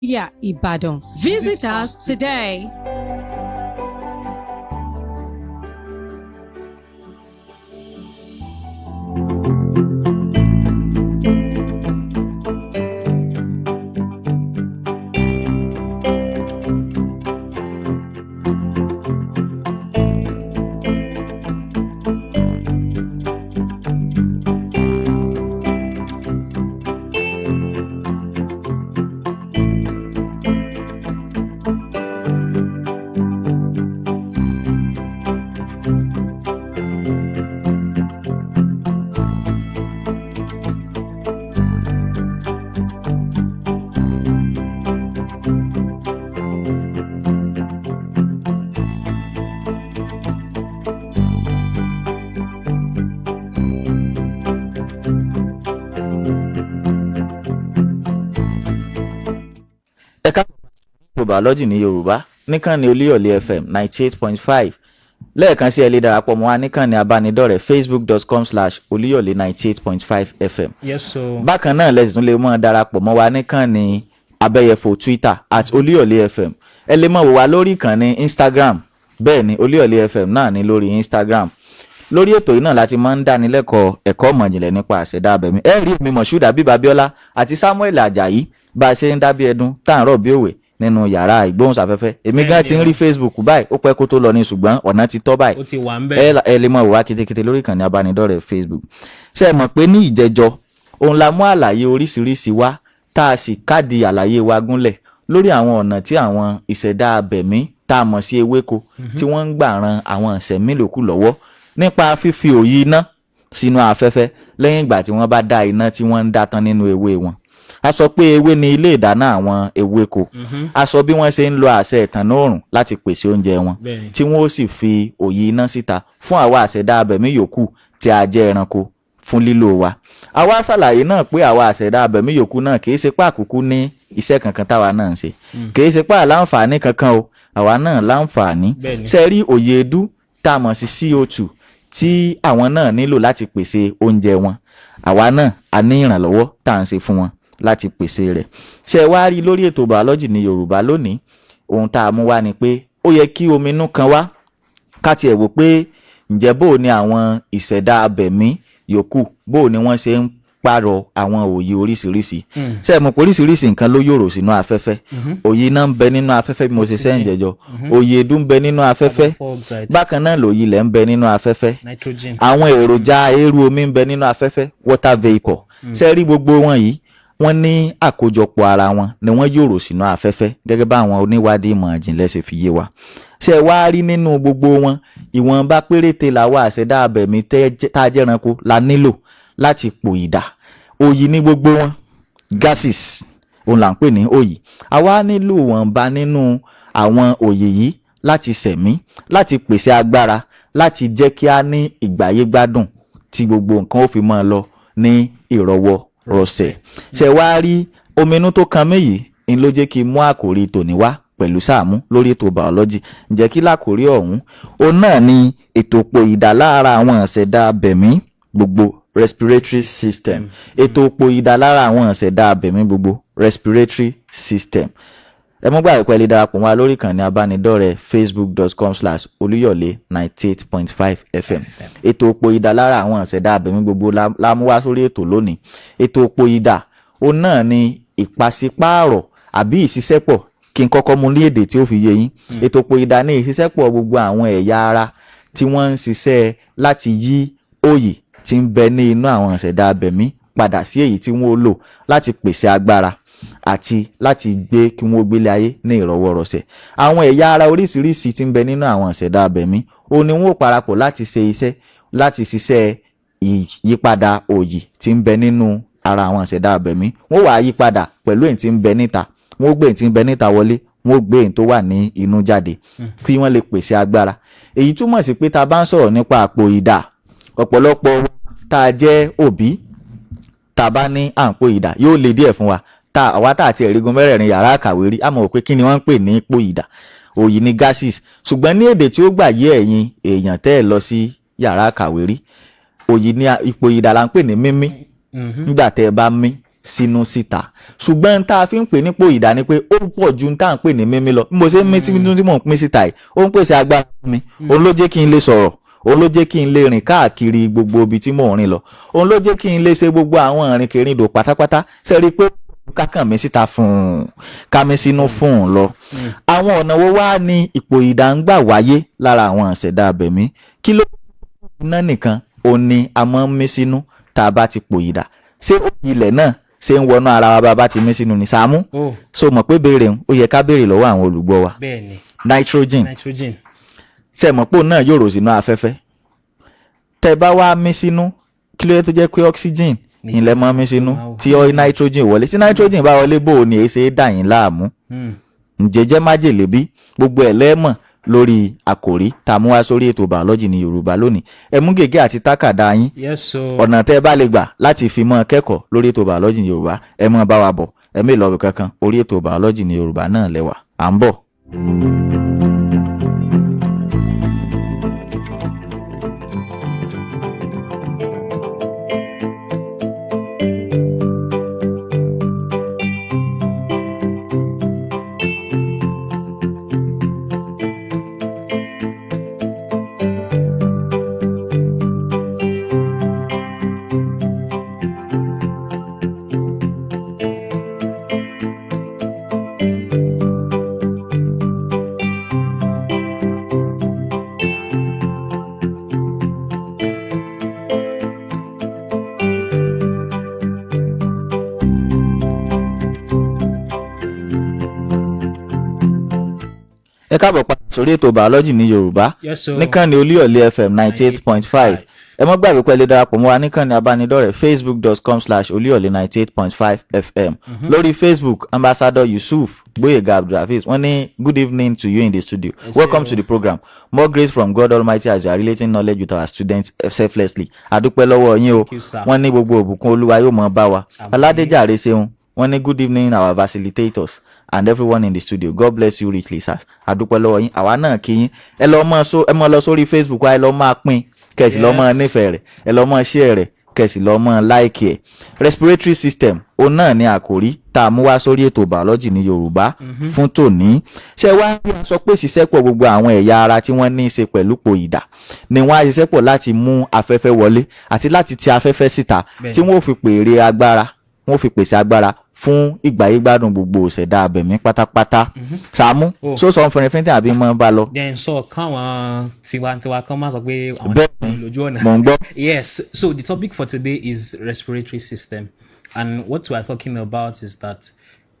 Ibadan. Visit us today. Biology ní Yorùbá níkànnì Olúyọ̀lé FM 98.5 lẹ́ẹ̀kan sí ẹ lè darapọ̀ mọ́ wa níkànnì abánidọ́rẹ̀ẹ́ facebook.com/Olúyọ̀lé 98.5 FM. Yes, so. Bákan náà lẹ́sìn tún lè mọ́ darapọ̀ mọ́ wa níkànnì abẹ́yẹfò Twitter @Olúyọ̀lé FM. Ẹ lè mọ̀ wò wá lórí ìkànnì Instagram, bẹ́ẹ̀ ni Olúyọ̀lé FM náà ní lórí Instagram. Lórí ètò yìí náà láti máa ń dánilẹ́kọ̀ọ́ ẹ̀kọ́ ìmọ̀jìnlẹ̀ nípa àṣẹ̀dá abẹ̀mí. Ẹ rí mi Moshood Habib Abiola àti Samuel Ajayi bá a ṣe ń dábí ẹdun tá à ń rọ̀ bí òwe nínú yàrá ìgbóhùnsáfẹ́fẹ́. Èmi gan ti ń rí Facebook báyìí ó pẹ́ kó tó lọ ní ṣùgbọ́n ọ̀nà ti tọ́ báyìí. Ó ti wà ń bẹ̀. Ẹ lè mọ̀ wá kétékété lórí ìkànnì abánidọ́rẹ̀ẹ́ Facebook. Ṣé ẹ mọ̀ pé ní ìjẹjọ́ òun la mú àlàyé oríṣiríṣi wá tá a sì káàdì àlàyé wa gúnlẹ̀ lórí àwọn ọ̀nà tí àwọn ìṣẹ̀dá abẹ̀mí tá a mọ̀ sí ewéko tí wọ́n ń gbà ran àwọn ìṣẹ̀mí lòkù lọ́wọ́ nípa fífi òyi iná sínú afẹ́fẹ́ lẹ́yìn ìgbà tí wọ́n bá dá iná tí wọ́n ń dá tán nínú ewé wọn. A sọ pé ewé ni ilé ìdáná àwọn ewéko. A sọ bí wọ́n ṣe ń lo àṣẹ ìtànná oòrùn láti pèsè oúnjẹ wọn tí wọ́n ó sì fi òyi iná síta fún àwa àṣẹ̀dá abẹ̀mí yòókù tí a jẹ́ ẹranko fún lílò wa. Àwa ṣàlàyé náà pé àwa àṣẹ̀dá abẹ̀mí yòókù náà kì í ṣe pé àkúkú ní iṣẹ́ kankan táwa náà ń ṣe, kì í ṣe pé àláǹfààní kankan o, àwa náà láǹfààní. Ṣé rí òye edú tá a mọ̀ sí CO2 tí àwọn náà nílò láti pèsè oúnjẹ wọn, àwa náà a ní ìrànlọ́wọ́ tá à ń ṣe fún wọn láti pèsè rẹ̀. Ṣé wá rí lórí ètò biology ní Yorùbá lónìí, ohun tá a mú wá ni pé ó yẹ kí omi inú kan wá ká tiẹ̀ wò pé ǹjẹ́ bó ni àwọn ìṣẹ̀dá abẹ̀mí yòókù bó ni wọ́n ṣe ń pààrọ̀ àwọn òye oríṣiríṣi. Ṣé mọ̀ pé oríṣiríṣi nǹkan ló yòrò sínú afẹ́fẹ́. Òye iná ń bẹ nínú afẹ́fẹ́ bí mo ṣe sẹ́yìn jẹjọ, òye èédú ń bẹ nínú afẹ́fẹ́, bákan náà lòye ilẹ̀ ń bẹ nínú afẹ́fẹ́, àwọn èròjà eérú omi ń bẹ nínú afẹ́fẹ́, water vapour. Ṣé rí gbogbo wọn yìí wọ́n ní àkójọpọ̀ ara wọn ni wọ́n yòrò sínú afẹ́fẹ́ gẹ́gẹ́ bá àwọn oníwádìí ìmọ̀ ìjìnlẹ̀ ṣe fi yé wa. Ṣé wá rí nínú gbogbo wọn ìwọ̀nba péréte làwa àṣẹ̀dá abẹ̀mí tá a jẹ́ ẹranko la nílò láti pò ìdà. Òyì ní gbogbo wọn, gases òun là ń pè ní òyì. Àwa nílò wọ̀nba nínú àwọn òyì yìí láti ṣẹ̀mí, láti pèsè agbára, láti jẹ́ kí a ní ìgbáyé gbádùn tí gbogbo nǹkan ó fi máa lọ ní ìrọ̀wọ́ rọ̀sẹ̀. Ṣé wá rí omi inú tó kan méyì ń ló jẹ́ kí n mú àkòrí tòní wá pẹ̀lú Sàámú lórí ètò biology. Ǹjẹ́ kí lákòrí ọ̀hún? Òun náà ni ètò òpó ìdà lára àwọn ìṣẹ̀dá abẹ̀mí gbogbo, respiratory system. Ètò òpó ìdà lára àwọn ìṣẹ̀dá abẹ̀mí gbogbo, respiratory system. Ẹ mọ́ gbàgbé pé ẹ lè darapọ̀ wá lórí ìkànnì abánidọ́rẹ̀ẹ́ facebook.com/Olúyọ̀lé 98.5 FM. Ètò òpó ìdà lára àwọn ìṣẹ̀dá abẹ̀mí gbogbo la mú wá sórí ètò lónìí. Ètò òpó ìdà òun náà ni ìpàsípààrọ̀ àbí ìṣiṣẹ́pọ̀, kí n kọ́kọ́ mú ní èdè tí ó fi yé yín. Ètò òpó ìdà ní ìṣiṣẹ́pọ̀ gbogbo àwọn ẹ̀yà ara tí wọ́n ń ṣiṣẹ́ láti yí òyì tí ń bẹ ní inú àwọn ìṣẹ̀dá abẹ̀mí padà sí èyí tí wọ́n lò láti pèsè agbára àti láti gbé kí wọ́n gbélé ayé ní ìrọ̀wọ́rọ̀sẹ̀. Àwọn ẹ̀yà ara oríṣiríṣi tí ń bẹ nínú àwọn ìṣẹ̀dá abẹ̀mí ó ní wọ́n parapọ̀ láti ṣe iṣẹ́ láti ṣiṣẹ́ ìyípadà òyì tí ń bẹ nínú ara àwọn ìṣẹ̀dá abẹ̀mí. Wọ́n wá yípadà pẹ̀lú èyí tí ń bẹ níta, wọ́n gbé èyí tí ń bẹ níta wọlé, wọ́n gbé èyí tó wà ní inú jáde kí wọ́n lè pèsè agbára. Èyí túmọ̀ sí pé tá a bá ń sọ̀rọ̀ nípa àpò ìdà, ọ̀pọ̀lọpọ̀ tá a jẹ́ òbí tá a bá ní àpò ìdà yóò le díẹ̀ fún wa. Àwa tá àti ẹ̀rígun mẹ́rẹ̀ẹ̀rin yàrá àkàwé rí, a mọ̀ pé kí ni wọ́n ń pè ní ipò ìdà. Òyì ni gases, ṣùgbọ́n ní èdè tí ó gbà yé ẹ̀yin èèyàn tẹ́ ẹ lọ sí yàrá àkàwé rí, òyì ni ipò ìdà là ń pè ní mímí. Nígbà tẹ́ ẹ bá mí sínú síta ṣùgbọ́n tá a fi ń pè nípò ìdá ni pé ó pọ̀ ju tá à ń pè ní mímí lọ mo ṣe ń mí tí mò ń pín síta yìí ó ń pèsè agbára fún mi òun ló jẹ́ kí n lè sọ̀rọ̀ òun ló jẹ́ kí n lè rìn káàkiri gbogbo ibi tí mò ń rìn lọ òun ló jẹ́ kí n lè ṣe gbogbo àwọn ìrìnkèrindò pátápátá sẹ́rí pé kákàn mi síta fún un ká mi sínú fún un lọ. àwọn ọ̀nà wo wá ní ipò ìdá ń gbà wáyé lára àwọn ìṣẹ̀dá abẹ̀mí kí ló iná nìkan ò ní a máa ń mí sínú tá a bá ti pò ìdá ṣé ilẹ̀ náà ṣe ń wọnú ara wa bá a bá ti mí sínú ní Sàámú so mọ̀ pé béèrè ń ó yẹ ká béèrè lọ́wọ́ àwọn olùgbọ́ wa nitrogen ṣe mọ̀ pé òun náà yóò rò sínú afẹ́fẹ́ tẹ́ bá wá mí sínú kí ló yẹ tó jẹ́ pé oxygen ilẹ̀ mọ́ mí sínú tí nitrogen wọlé tí nitrogen bá wọlé bò ní èsè dà yín láàmú ǹjẹ́jẹ́ májèlé bí gbogbo ẹ̀ lẹ́mọ̀ lórí àkòrí tá a mú wá sórí ètò biology ní Yorùbá lónìí ẹ mú gègé àti tákàdá yín ọ̀nà tẹ́ bá lè gbà láti fi mọ́ kẹ́kọ̀ọ́ lórí ètò biology ní Yorùbá ẹ mọ́ bá wa bọ̀ ẹ mí lọ́ọ̀bì kankan orí ètò biology ní Yorùbá náà lẹ́wà à ń bọ̀. ẹ káàbọ̀ padà sórí ètò biology ní Yorùbá níkànnì Olúyọ̀lé FM 98.5 ẹ mọ́ gbàgbé pé ẹ lè darapọ̀ mọ́ wa níkànnì abánidọ́rẹ̀ẹ́ facebook.com/Olúyọ̀lé 98.5 FM lórí Facebook Ambassador Yusuf Gboyega Abdulhafiz wọ́n ní good evening to you in the studio welcome to the program more grace from God Almighty as you are relating knowledge with our students selflessly adúpẹ́ lọ́wọ́ yín o wọ́n ní gbogbo òbùkún Olúwa yóò mọ́ bá wa Aládéjàre ṣeun wọ́n ní good evening our facilitators and everyone in the studio God bless you richly sir adúpẹ́ lọ́wọ́ yín àwa náà kí yín ẹ mọ́ lọ sórí Facebook wa ẹ lọ máa pín kẹ̀sì lọ́ mọ́ nífẹ̀ẹ́ rẹ̀ ẹ lọ́ mọ́ share rẹ̀ kẹ̀sì lọ́ mọ́ like ẹ̀ respiratory system òun náà ní àkòrí tá a mú wá sórí ètò biology ní Yorùbá fún tòní ṣé wá rí sọ pé ṣiṣẹ́pọ̀ gbogbo àwọn ẹ̀yà ara tí wọ́n ní í ṣe pẹ̀lú pò ìdá ni wọ́n á ṣiṣẹ́pọ̀ láti mú afẹ́fẹ́ wọlé àti láti ti afẹ́fẹ́ síta tí wọ́n fi pèsè agbára fún ìgbáyégbádùn gbogbo ìṣẹ̀dá abẹ̀mí pátápátá. Sàámú so sọ fún ẹnìfẹ́ntì àbí mọ́ bá lọ. then sọ káwọn tiwantiwa kan máa sọ pé àwọn lójú ọ̀nà. mò ń gbọ́. Yes, so the topic for today is respiratory system, and what we are talking about is that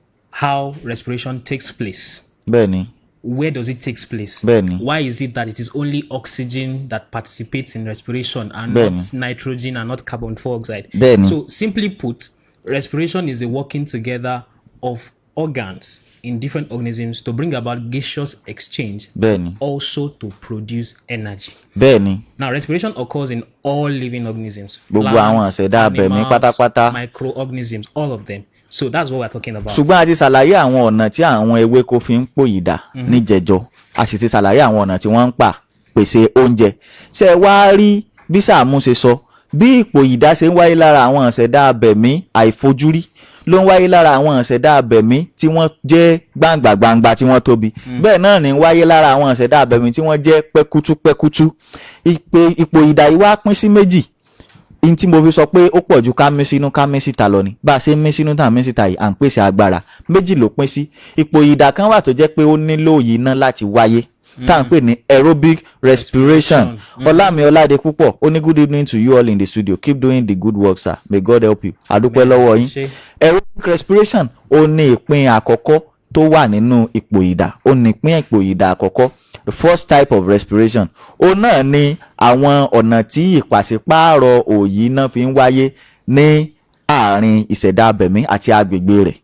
how respiration takes place. Bẹ́ẹ̀ni. Where does it take place? Bẹ́ẹ̀ni. Why is it that it is only oxygen that participates in respiration and Bẹ́ẹ̀ni. not nitrogen and not carbon dioxide? Bẹ́ẹ̀ni. So simply put, respiration is the working together of organs in different organisms to bring about gaseous exchange, Bẹ́ẹ̀ni. also to produce energy. Bẹ́ẹ̀ni. Now, respiration occurs in all living organisms. Gbogbo àwọn ìṣẹ̀dá abẹ̀mí pátápátá. Microorganisms, all of them. So that's what we're talking about. Ṣùgbọ́n a ti ṣàlàyé àwọn ọ̀nà tí àwọn ewéko fi ń pò ìdá níjẹ̀jọ a sì ti ṣàlàyé àwọn ọ̀nà tí wọ́n ń pèsè oúnjẹ ṣé ẹ wá rí bí Sàámú ṣe sọ bí ipò ìdá ṣe ń wáyé lára àwọn ìṣẹ̀dá abẹ̀mí àìfojúrí ló ń wáyé lára àwọn ìṣẹ̀dá abẹ̀mí tí wọ́n jẹ́ gbangba tí wọ́n tóbi bẹ́ẹ̀ náà ní ń wáyé lára àwọn ìṣẹ̀dá abẹ̀mí tí wọ́n jẹ́ pẹ́kútú ipò ìdá yìí wá pín sí méjì in tí mo fi sọ pé ó pọ̀ ju ká mí sínú ká mí síta lọ ni bá a ṣe ń mí sínú tá a mí síta yìí à ń pèsè agbára méjì ló pín sí ipò ìdá kan wà tó jẹ́ pé ó nílò iná láti wáyé tá à ń pè ní aerobic respiration. Ọlámi Ọládé púpọ̀ ó ní good evening to you all in the studio keep doing the good work sir may God help you adúpẹ́ lọ́wọ́ yín. Aerobic respiration ó ní ìpín àkọ́kọ́ tó wà nínú ipò ìdá ó ní ìpín ipò ìdá àkọ́kọ́ the first type of respiration ó náà ní àwọn ọ̀nà tí ìpàsípààrọ̀ òyì náà fi ń wáyé ní àárín ìṣẹ̀dá abẹ̀mí àti agbègbè rẹ̀.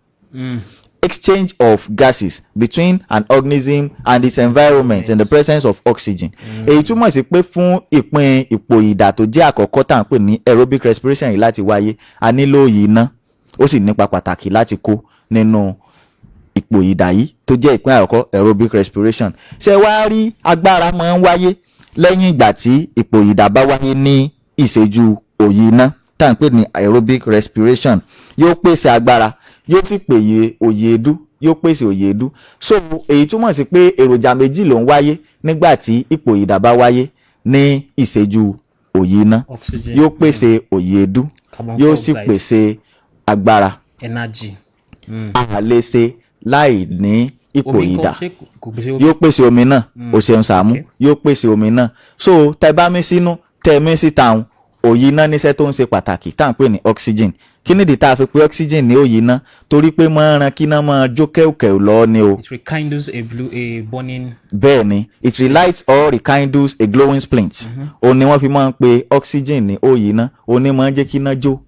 Exchange of gases between an organism and its environment in the presence of oxygen. Èyí túmọ̀ sí pé fún ìpín ipò ìdá tó jẹ́ àkọ́kọ́ tá à ń pè ní aerobic respiration yìí láti wáyé a nílò òyì iná ó sì nípa pàtàkì láti kó nínú ipò ìdá yìí tó jẹ́ ìpín àkọ́kọ́ aerobic respiration. Ṣé wá rí agbára máa ń wáyé lẹ́yìn ìgbà tí ipò ìdá bá wáyé ní ìṣẹ́jú òyì iná tá à ń pè ní aerobic respiration. yóò pèsè agbára, yóò sì pèyè òye èédú, yóò pèsè òye èédú. So èyí túmọ̀ sí pé èròjà méjì ló ń wáyé nígbà tí ipò ìdà bá wáyé ní ìṣẹ́jú òye iná. Oxygen. Yóò pèsè òye èédú, Carbon yóò sì dioxide. pèsè agbára. Energy. A lè ṣe láì ní ipò Omi ìdà. ńkọ́? Ṣé kò pèsè omi? Yóò pèsè omi náà, o ṣeun Sàámú, Okay. yóò pèsè omi náà. So tẹ bá mí sínú, tẹ mí síta òun, òyì iná níṣẹ́ tó ń ṣe pàtàkì tá à ń pè ní oxygen. Kí nìdí tá a fi pè oxygen ní òyì iná? Torí pé máa ń ran kí iná máa jó kẹ́ùkẹ́ù lọ ni o. It rekindles a burning. Bẹ́ẹ̀ ni, it relights or rekindles a glowing splint. Ó ní wọ́n fi máa ń pe oxygen ní òyì iná. Ó ní máa ń jẹ́ kí iná jó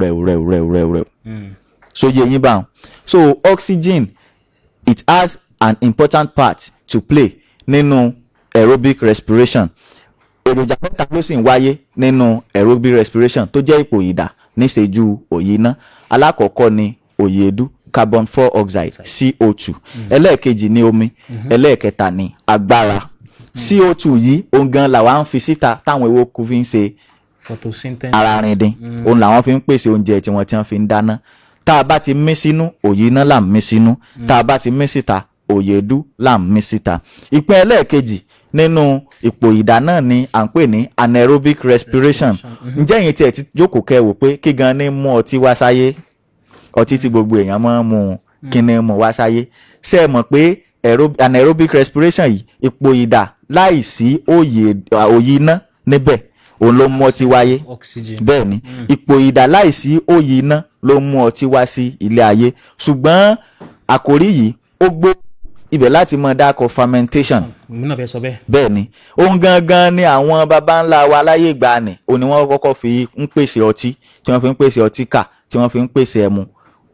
rẹ̀ù. So yé yín báwọn. So oxygen, it has an important part to play nínú aerobic respiration. Èròjà mẹ́ta ló sì ń wáyé nínú aerobic respiration tó jẹ́ ipò ìdà níṣẹ́jú òye iná. Alákọ̀ọ́kọ́ ni òye èédú, carbon dioxide CO2. Ẹlẹ́ẹ̀kejì ni omi. Ẹlẹ́ẹ̀kẹta ni agbára. CO2 yìí òun gan làwa ń fi síta táwọn ewéko fi ń ṣe Photosynthesis. ara rindin. Òun làwọn fi ń pèsè oúnjẹ tí wọ́n fi ń dáná. Tá a bá ti mí sínú, òye iná là ń mí sínú. Tá a bá ti mí síta, òye èédú là ń mí síta. Ìpín ẹlẹ́ẹ̀kejì nínú ipò ìdà náà ni à ń pè ní anaerobic respiration. Ǹjẹ́ ẹ̀yin tí ẹ ti jókòó kẹ́ wò pé kí gan ni mú ọtí wá sáyé? Ọtí tí gbogbo èèyàn máa ń mu, kí ni mú wá sáyé? Ṣé ẹ mọ̀ pé anaerobic respiration yìí, ipò ìdà láìsí òye iná níbẹ̀, òun ló mú ọtí wáyé. Oxygen. Bẹ́ẹ̀ ni, ipò ìdà láìsí òye iná ló mú ọtí wá sí ilé ayé. Ṣùgbọ́n àkòrí yìí ó gbó ibẹ̀ láti mọ dákọ̀ fermentation. Mo náà fẹ́ sọ bẹ́ẹ̀. Bẹ́ẹ̀ ni, ohun gangan ni àwọn baba ńlá wa láyé ìgbàanì, òun ni wọ́n kọ́kọ́ fi ń pèsè ọtí, tí wọ́n fi ń pèsè ọtí kà, tí wọ́n fi ń pèsè ẹmu.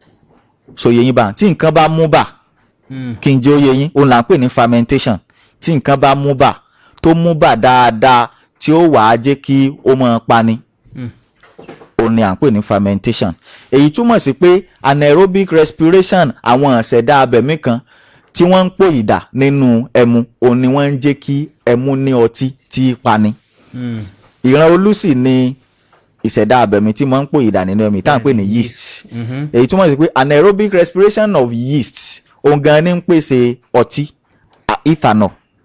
So yé yín bá tí nǹkan bá mú bà, kí n jẹ́ ó yé yín, òun là ń pè ní fermentation. Tí nǹkan bá mú bà, tó mú bà dáadáa, tí ó wàá jẹ́ kí ó máa pani, òun ni à ń pè ní fermentation. Èyí túmọ̀ sí pé anaerobic respiration, àwọn ìṣẹ̀dá abẹ̀mí kan tí wọ́n ń pò ìdà nínú ẹmu, òun ni wọ́n ń jẹ́ kí ẹmu ní ọtí tí í pani. Ìran olùsì ni ìṣẹ̀dá abẹ̀mí tí wọ́n ń pò ìdà nínú ẹmu tá à ń pè ní yeast. Èyí túmọ̀ sí pé anaerobic respiration of yeast, òun gan ni ń pèsè ọtí, ethanol.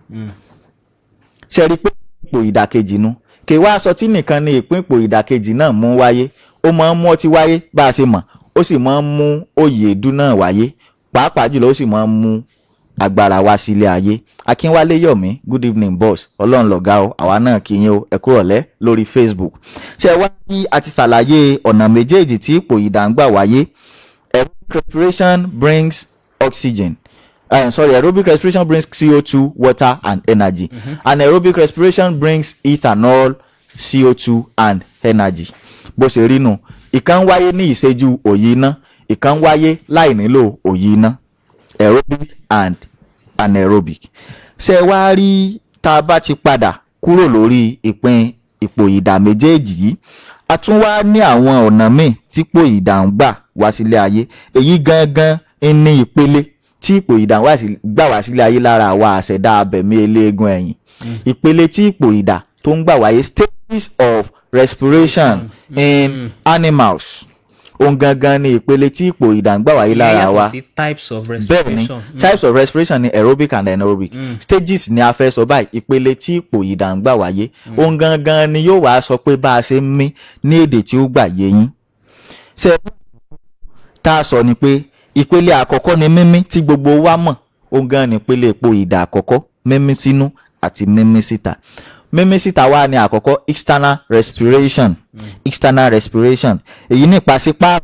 Ṣé rí pé ipò ìdàkejì nu? Kì í wá aṣọ tí nìkan ni ìpín ipò ìdàkejì náà mú wáyé. Ó máa ń mú ọtí wáyé bá a ṣe mọ̀, ó sì máa ń mú òye èédú náà wáyé. Pàápàá jùlọ ó sì máa ń mú agbára wá sílé ayé. Akínwálé Yọ̀mí, good evening boss, Ọlọ́run lọ̀gá o, àwa náà kí yín o, ẹ kú ìrọ̀lẹ́ lórí Facebook. Ṣé wá bí a ti ṣàlàyé ọ̀nà méjèèjì tí ipò ìdà ń gbà wáyé? Aerobic respiration brings oxygen. Aerobic respiration brings CO2, water and energy. Anaerobic respiration brings ethanol, CO2 and energy. Bó ṣe rí nù, ìkan wáyé ní ìṣẹ́jú òye iná, ìkan wáyé láì nílò òye iná. Aerobic and anaerobic. Ṣé wá rí tá a bá ti padà kúrò lórí ìpín ipò ìdà méjèèjì yìí, a tún wá ní àwọn ọ̀nà míì tí ipò ìdà ń gbà wá sílé ayé. Èyí gangan ní ìpele tí ipò ìdà gbà wá sílé ayé lára àwa àṣẹ̀dá abẹ̀mí eléegun ẹ̀yìn. Ìpele tí ipò ìdà tó ń gbà wáyé, stages of respiration in animals. Òun gangan ni ìpele tí ipò ìdà ń gbà wáyé lára wa. Types of Bẹ́ẹ̀ ni, respiration. types of respiration ni aerobic and anaerobic. Stages ni a fẹ́ sọ báyìí, ìpele tí ipò ìdà ń gbà wáyé. Òun gangan ni yóò wá sọ pé bá a ṣe ń mí ní èdè tí ó gbà yé yín. Ṣé tá a sọ ni pé ìpele àkọ́kọ́ ni mímí tí gbogbo wa mọ̀. Òun gan ni ìpele ipò ìdà àkọ́kọ́, mímí sínú àti mímí síta. Mímí síta wá ní àkọ́kọ́ external respiration. External respiration. Èyí ní pàṣípààrọ̀,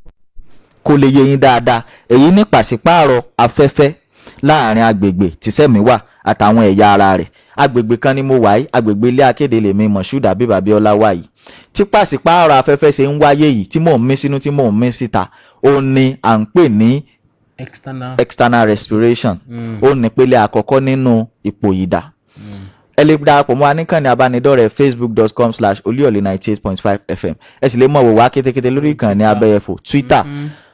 kó lè yé yín dáadáa. Èyí ní pàṣípààrọ̀ afẹ́fẹ́ láàrin agbègbè tí sẹ́mi wà àtàwọn ẹ̀yà ara rẹ̀. Agbègbè kan ni mo wà yìí, agbègbè ilé akéde lèmi Moshood Habib Abiola wà yìí. Tí pàṣípààrọ̀ afẹ́fẹ́ ṣe ń wáyé yìí, tí mò ń mí sínú tí mò ń mí síta, ó ní à ń pè ní external respiration. Ó ní ìpele àkọ́kọ́ nínú ipò ìdà. Ẹ lè darapọ̀ mọ́ wa níkànnì abánidọ́rẹ̀ẹ́ facebook.com/oluyole98.5 fm. Ẹ sì lè mọ̀ wò wá kétékété lórí ìkànnì abẹ́yẹfò Twitter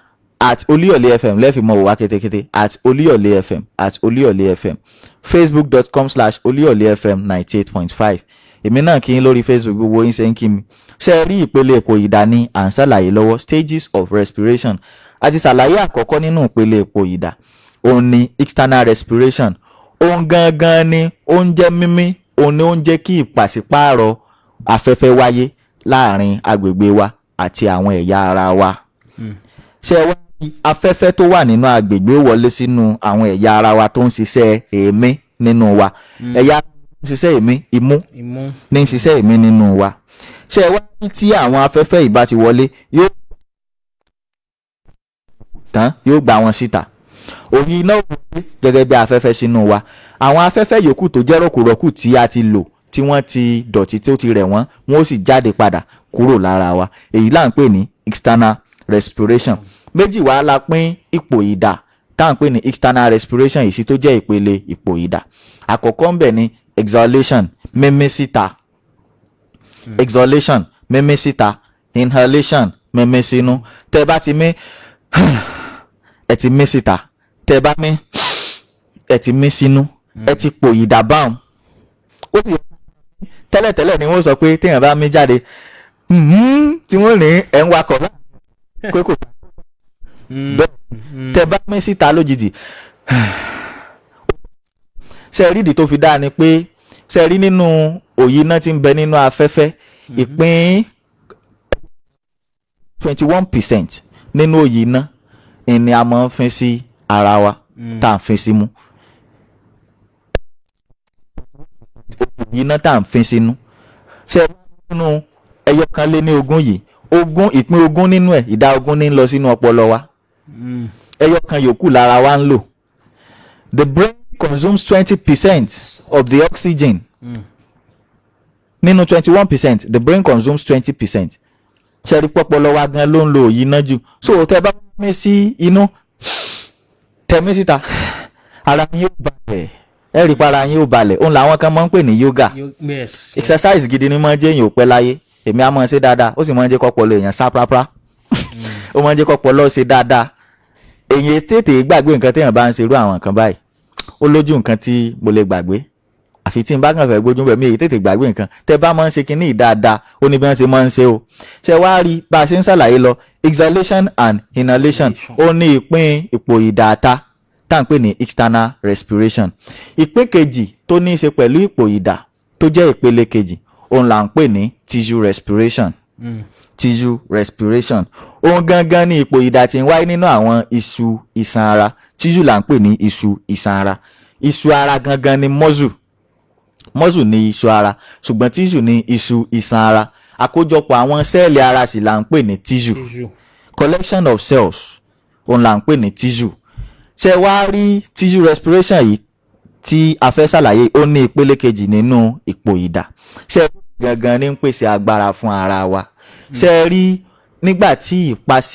@oluyole fm lẹ́ẹ̀fì mọ̀ wò wá kétékété @oluyole fm @oluyole fm, facebook.com/oluyole fm 98.5. èmi náà kí n lórí Facebook gbogbo yín ṣe ń kí mi. Ṣé ẹ rí ìpele ipò ìdá ni à ń ṣàlàyé lọ́wọ́, stages of respiration. A ti ṣàlàyé àkọ́kọ́ nínú ìpele ipò ìdá, òun ni external respiration. Òun gangan ni ó ń jẹ́ mímí, òun ni ó ń jẹ́ kí ìpàsípààrọ̀ afẹ́fẹ́ wáyé láàrin agbègbè wa àti àwọn ẹ̀yà ara wa. Ṣé ẹ wá rí afẹ́fẹ́ tó wà nínú agbègbè wọlé sínú àwọn ẹ̀yà ara wa tó ń ṣiṣẹ́ èémí nínú wa. Ẹ̀yà ń ṣiṣẹ́ èémí, imú ní ń ṣiṣẹ́ èémí nínú wa. Ṣé ẹ wá rí tí àwọn afẹ́fẹ́ ìbá ti wọlé yóò tán yóò gbà wọn síta. Òyì iná wọlé gẹ́gẹ́ bí afẹ́fẹ́ sínú wa. Àwọn afẹ́fẹ́ yòókù tó jẹ́ rọ̀kùrọ̀kù tí a ti lò tí wọ́n ti dọ̀tí tí ó ti rẹ̀ wọ́n ó sì jáde padà kúrò lára wa. Èyí là ń pè ní external respiration. Méjì wá la pín ipò ìdá tá à ń pè ní external respiration yìí sí tó jẹ́ ìpele ipò ìdá. Àkọ́kọ́ ń bẹ̀ ní exhalation, mímí síta. Exhalation, mímí síta. Inhalation, mímí sínú. Tẹ́ bá ti mí ẹ ti mí síta. Tẹ́ bá mí ẹ ti mí sínú. Ẹ ti pò ìdá báwọn. Ó sì tẹ́lẹ̀tẹ́lẹ̀ ni wọ́n sọ pé téèyàn bá mí jáde tí wọ́n ní ẹ̀ ń wakọ̀ báyìí pé kò bẹ́ẹ̀ tẹ́ bá mí síta lójijì. Ṣé rí ìdí tó fi dáa ni pé ṣé rí nínú òyì iná tí ń bẹ nínú afẹ́fẹ́ ìpín 21% nínú òyì iná ni a máa ń fín sí ara wa tá à ń fín símú. Òyì iná tá à ń fín sínú. Ṣé nínú ẹyọ kan lé ní 20 yìí, ìpín 20 nínú ẹ̀, ìdá 20 ní ń lọ sínú ọpọlọ wa. Ẹyọ kan yòókù lára wa ń lò. The brain consumes 20% of the oxygen. Nínú 21%, the brain consumes 20%. Ṣé rí pọ́pọ́lọ wa gan ló ń lo òyì iná jù. So tẹ́ bá mí sí inú, tẹ́ mí síta, ara yín yóò balẹ̀. Ẹ rí para yín ó balẹ̀. Òun làwọn kan máa ń pè ní yoga. Exercise gidi ni máa ń jẹ́ èèyàn ò pẹ́ láyé. Èmi á máa ṣe dáadáa, ó sì máa ń jẹ́ kọ́pọ̀lọ èèyàn sá prápra. Ó máa ń jẹ́ kọ́pọ̀lọ ṣe dáadáa. Èyí tètè gbàgbé nǹkan téèyàn bá ń ṣerú àwọn nǹkan báyìí. Ó lójú nǹkan tí mo lè gbàgbé. Àfi tí n bá kàn fẹ́ gbójú bẹ̀ mí èyí tètè gbàgbé nǹkan. Tẹ́ bá máa ń ṣe kinní dáadáa, ó ní bí wọ́n ṣe máa ń ṣe o. Ṣé wá rí bá a ṣe ń ṣàlàyé lọ, exhalation and inhalation ó ní ìpín ipò ìdàta tá à ń pè ní external respiration. Ìpín kejì tó ní í ṣe pẹ̀lú ipò ìdà tó jẹ́ ìpele kejì òun là ń pè ní tissue respiration. Tissue respiration òun gangan ní ipò ìdà tí ń wáyé nínú àwọn iṣu iṣan ara. Tissue là ń pè ní iṣu iṣan ara. Iṣu ara gangan ni muscle. Muscle ni iṣu ara, ṣùgbọ́n tissue ni iṣu iṣan ara. Àkójọpọ̀ àwọn sẹ́ẹ̀lì ara sì là ń pè ní tissue. Collection of cells òun là ń pè ní tissue. Ṣé wá rí tissue respiration yìí tí a fẹ́ ṣàlàyé ó ní ìpele kejì nínú ipò ìdà. Ṣé gangan ní ń pèsè agbára fún ara wa. Ṣé rí nígbà tí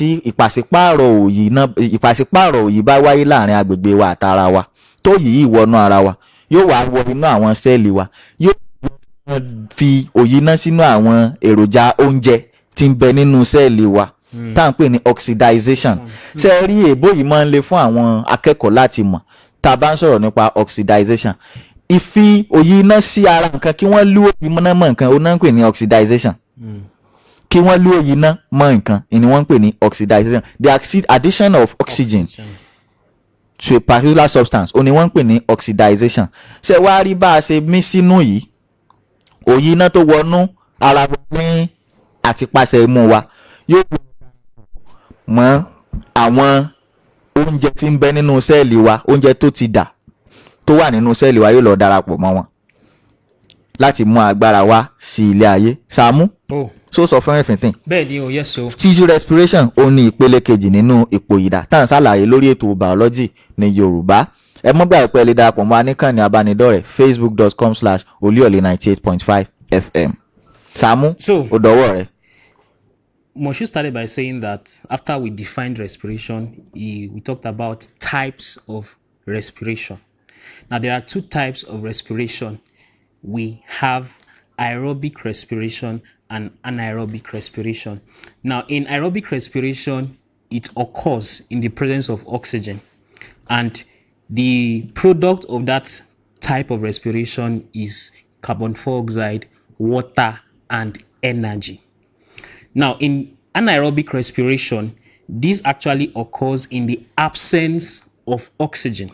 ìpàsípààrọ̀ òyì bá wáyé láàrin agbègbè wa àtara wa tó yìí wọnú ara wa yóò wá wọ inú àwọn sẹ́ẹ̀lì wa yóò fi òyì náà sínú àwọn èròjà oúnjẹ tí ń bẹ nínú sẹ́ẹ̀lì wa tá à ń pè ní oxidization. Ṣé rí èbó yìí máa ń le fún àwọn akẹ́kọ̀ọ́ láti mọ̀ tá a bá ń sọ̀rọ̀ nípa oxidization. Ìfi òyì iná sí ara nǹkan kí wọ́n lú òyì iná mọ́ nǹkan ó náà ń pè ní oxidization. Kí wọ́n lú òyì iná mọ́ nǹkan ni wọ́n ń pè ní oxidization. The addition of oxygen to a particular substance ó ní wọ́n ń pè ní oxidization. Ṣé wá rí bá a ṣe mí sínú yìí, òyì iná tó wọnú ara wa ní àtipasẹ̀ imú wa yóò mọ àwọn oúnjẹ tí ń bẹ nínú sẹ́ẹ̀lì wa, oúnjẹ tó ti dà tó wà nínú sẹ́ẹ̀lì wa yóò lọ darapọ̀ mọ́ wọn láti mú agbára wá sí ilé ayé. Sàámú so sọ fún everything. Bẹ́ẹ̀ ni o, yes o. Tissue respiration ó ní ìpele kejì nínú ipò ìdà tá à ń ṣàlàyé lórí ètò biology ní Yorùbá. Ẹ mọ́ gbà pé ẹ lè darapọ̀ mọ́ aníkànnì abánidọ́rẹ̀ẹ́ facebook.com/Oliole98.5 FM. Sàámú ó dọwọ́ rẹ. Moshood started by saying that after we defined respiration, we talked about types of respiration. Now, there are two types of respiration. We have aerobic respiration and anaerobic respiration. Now, in aerobic respiration, it occurs in the presence of oxygen. And the product of that type of respiration is carbon dioxide, water, and energy. Now, in anaerobic respiration, this actually occurs in the absence of oxygen.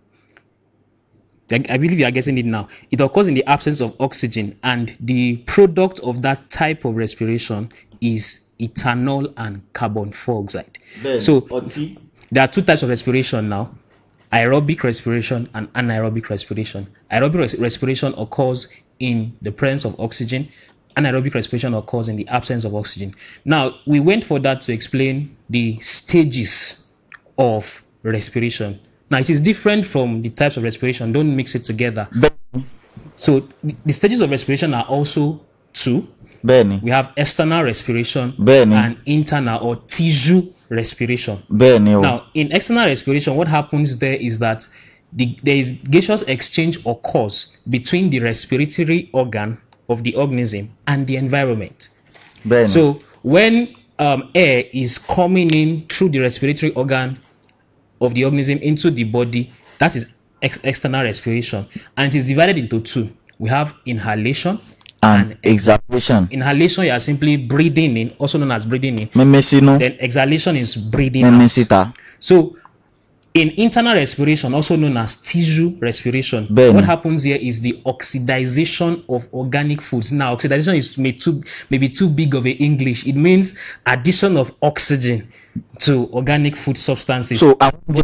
I believe you are getting it now. It occurs in the absence of oxygen, and the product of that type of respiration is ethanol and carbon dioxide. So there are two types of respiration now: aerobic respiration and anaerobic respiration. Aerobic respiration occurs in the presence of oxygen. Anaerobic respiration occurs in the absence of oxygen. Now, we went for that to explain the stages of respiration. Now, it is different from the types of respiration. Don't mix it together. So, the stages of respiration are also two. We have external respiration and internal or tissue respiration. Now, in external respiration, what happens there is that there is gaseous exchange occurs between the respiratory organ of the organism and the environment. So when air is coming in through the respiratory organ of the organism into the body, that is external respiration, and it is divided into two. We have inhalation and exhalation. Inhalation, you are simply breathing in, also known as breathing in. Then exhalation is breathing out. So in internal respiration, also known as tissue respiration, what happens here is the oxidization of organic foods. Now, oxidization is maybe too big of an English. It means addition of oxygen to organic food substances. So,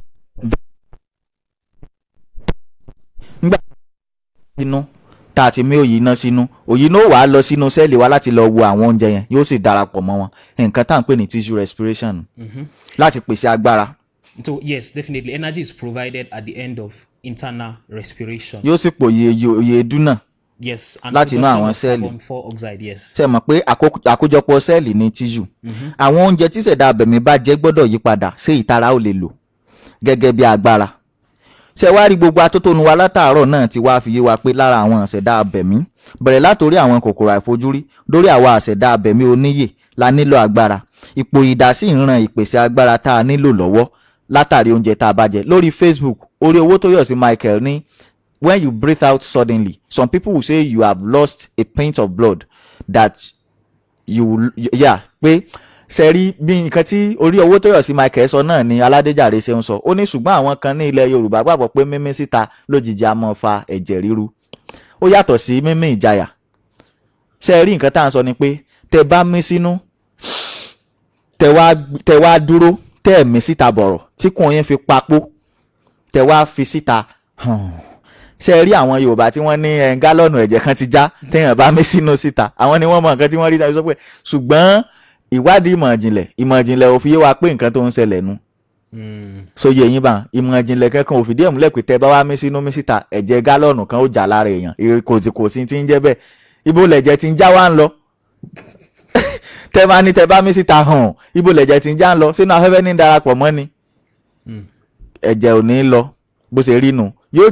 tá a ti mí òyì iná sínú, òyì náà wàá lọ sínú sẹ́ẹ̀lì wa láti lọ wo àwọn oúnjẹ yẹn, yóò sì darapọ̀ mọ́ wọn. Nǹkan tá à ń pè ní tissue respiration láti pèsè agbára. So yes, definitely energy is provided at the end of internal respiration. Yóò sì pòye òye èédú náà. Yes, and láti inú àwọn sẹ́ẹ̀lì. carbon dioxide, yes. Ṣé mọ̀ pé àkójọpọ̀ sẹ́ẹ̀lì ní tissue. Àwọn oúnjẹ tí ṣẹ̀dá abẹ̀mí bá jẹ gbọ́dọ̀ yí padà sí ìtara ó lè lò gẹ́gẹ́ bí agbára. Ṣé wá rí gbogbo atótónu wa látàárọ̀ náà ti wá fi yé wa pé lára àwọn àṣẹ̀dá abẹ̀mí bẹ̀rẹ̀ látòrí àwọn kòkòrò àìfojúrí dórí àwa àṣẹ̀dá abẹ̀mí oníyè la nílò agbára. Ipò ìdásí ìran ìpèsè agbára tá a nílò lọ́wọ́ látàrí oúnjẹ tá a bá jẹ. Lórí Facebook, orí owó tó yọ̀ sí Michael ní when you breathe out suddenly, some people will say you have lost a pint of blood that pé ṣe rí bí nǹkan tí orí owó tó yọ̀ sí Michael sọ náà ni Aládéjàre ṣe ń sọ. Ó ní ṣùgbọ́n àwọn kan ní ilẹ̀ Yorùbá gbàgbọ́ pé mímí síta lójijì a máa fa ẹ̀jẹ̀ ríru. Ó yàtọ̀ sí mímí ìjayà. Ṣe rí nǹkan tá à ń sọ ni pé tẹ bá mí sínú, tẹ wá dúró, tẹ mí síta bọ̀rọ̀ tí kùn yín fi papò, tẹ wá fi síta. Ṣe rí àwọn Yorùbá tí wọ́n ní gálọ́ọ̀nù ẹ̀jẹ̀ kan ti já téèyàn bá mí sínú síta, àwọn ni wọ́n mọ nǹkan tí wọ́n rí tàbí sọ pé ṣùgbọ́n ìwádìí ìmọ̀ ìjìnlẹ̀ ò fi yé wa pé nǹkan tó ń ṣẹlẹ̀ nu. So yẹ yín bá ìmọ̀ ìjìnlẹ̀ kankan ò fìdí ẹ̀ múlẹ̀ pé tẹ bá wá mí sínú mí síta ẹ̀jẹ̀ gálọ́ọ̀nù kan ó jà lára èèyàn, kò sí ti ń jẹ́ bẹ́ẹ̀. Ibo lẹ̀jẹ̀ ti ń já wá ń lọ. Tẹ bá ní tẹ bá mí síta hàn, ibo lẹ̀jẹ̀ ti ń já ń lọ, sínú afẹ́fẹ́ ní darapọ̀ mọ́ ni. Ẹ̀jẹ̀ ò ní lọ bó ṣe rí nu. Yóò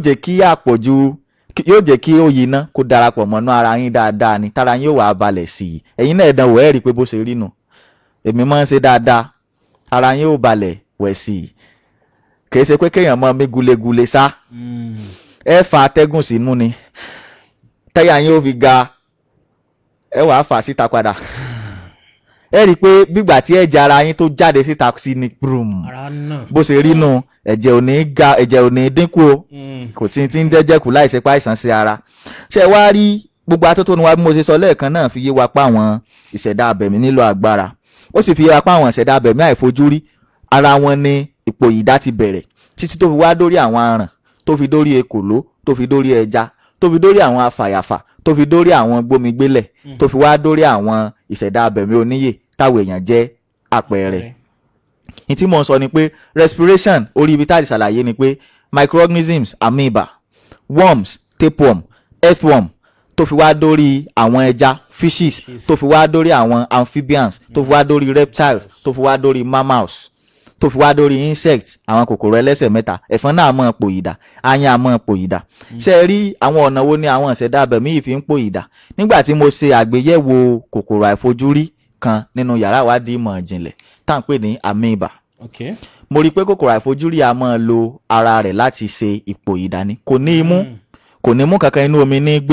jẹ́ kí òyì iná kó darapọ̀ mọ́nú ara yín dáadáa ni tára yín yóò wá balẹ̀ sí i. Ẹ̀yin náà ẹ̀dán wò ẹ́ rí i pé bó ṣe rí nu. Èmi máa ń ṣe dáadáa, ara yín yóò balẹ̀ wẹ̀ sí i. Kì í ṣe pé kéèyàn mọ́ mi gulegule sá. Ẹ fa atẹ́gùn sínú ni táyà yín ó fi ga, ẹ wàá fà síta padà. Ẹ rí i pé bígbà tí ẹ̀jẹ̀ ara yín tó jáde síta sí ni bó ṣe rí nu. Ẹ̀jẹ̀ ò ní dínkù o, kò tí ń dẹ́jẹ̀kù láìsí pa àìsàn sí ara. Ṣé wá rí gbogbo atótónu wa bí mo ṣe sọ lẹ́ẹ̀kan náà fi yé wa pa àwọn ìṣẹ̀dá abẹ̀mí nílò agbára. Ó sì fi yé wa pa àwọn ìṣẹ̀dá abẹ̀mí àìfojúrí ara wọn ní ipò ìdá ti bẹ̀rẹ̀ títí tó fi wá dórí àwọn aràn, tó fi dórí ekòló, tó fi dórí ẹja, tó fi dórí àwọn afàyàfà, tó fi dórí àwọn gbómigbélẹ̀, tó fi wá dórí àwọn ìṣẹ̀dá abẹ̀mí oníyè táwọn èèyàn jẹ́ àpẹẹrẹ. Ní tí mo ń sọ ni pé respiration orí ibi tá a ti ṣàlàyé ni pé microorganisms, amoeba, worms, tapeworm, earthworm, tó fi wá dórí àwọn ẹja, fishes, tó fi wá dórí àwọn amphibians, tó fi wá dórí reptiles, tó fi wá dórí mammals, tó fi wá dórí insects, àwọn kòkòrò ẹlẹ́sẹ̀ mẹ́ta. Ẹ̀fọn náà máa pòyìdà, aáyán á máa pòyìdà. Ṣé rí àwọn ọ̀nà wo ni àwọn ìṣẹ̀dá abẹ̀mí yìí fi ń pòyìdà? Nígbà tí mo ṣe àgbéyẹ̀wò kòkòrò àìfojúrí kan nínú yàrá ìwádìí ìmọ̀ ìjìnlẹ̀ tá à ń pè ní amoeba. Mo rí i pé kòkòrò àìfojúrí a máa lo ara rẹ̀ láti ṣe ipò ìdání. Kò ní imú kankan, inú omi ní gbé.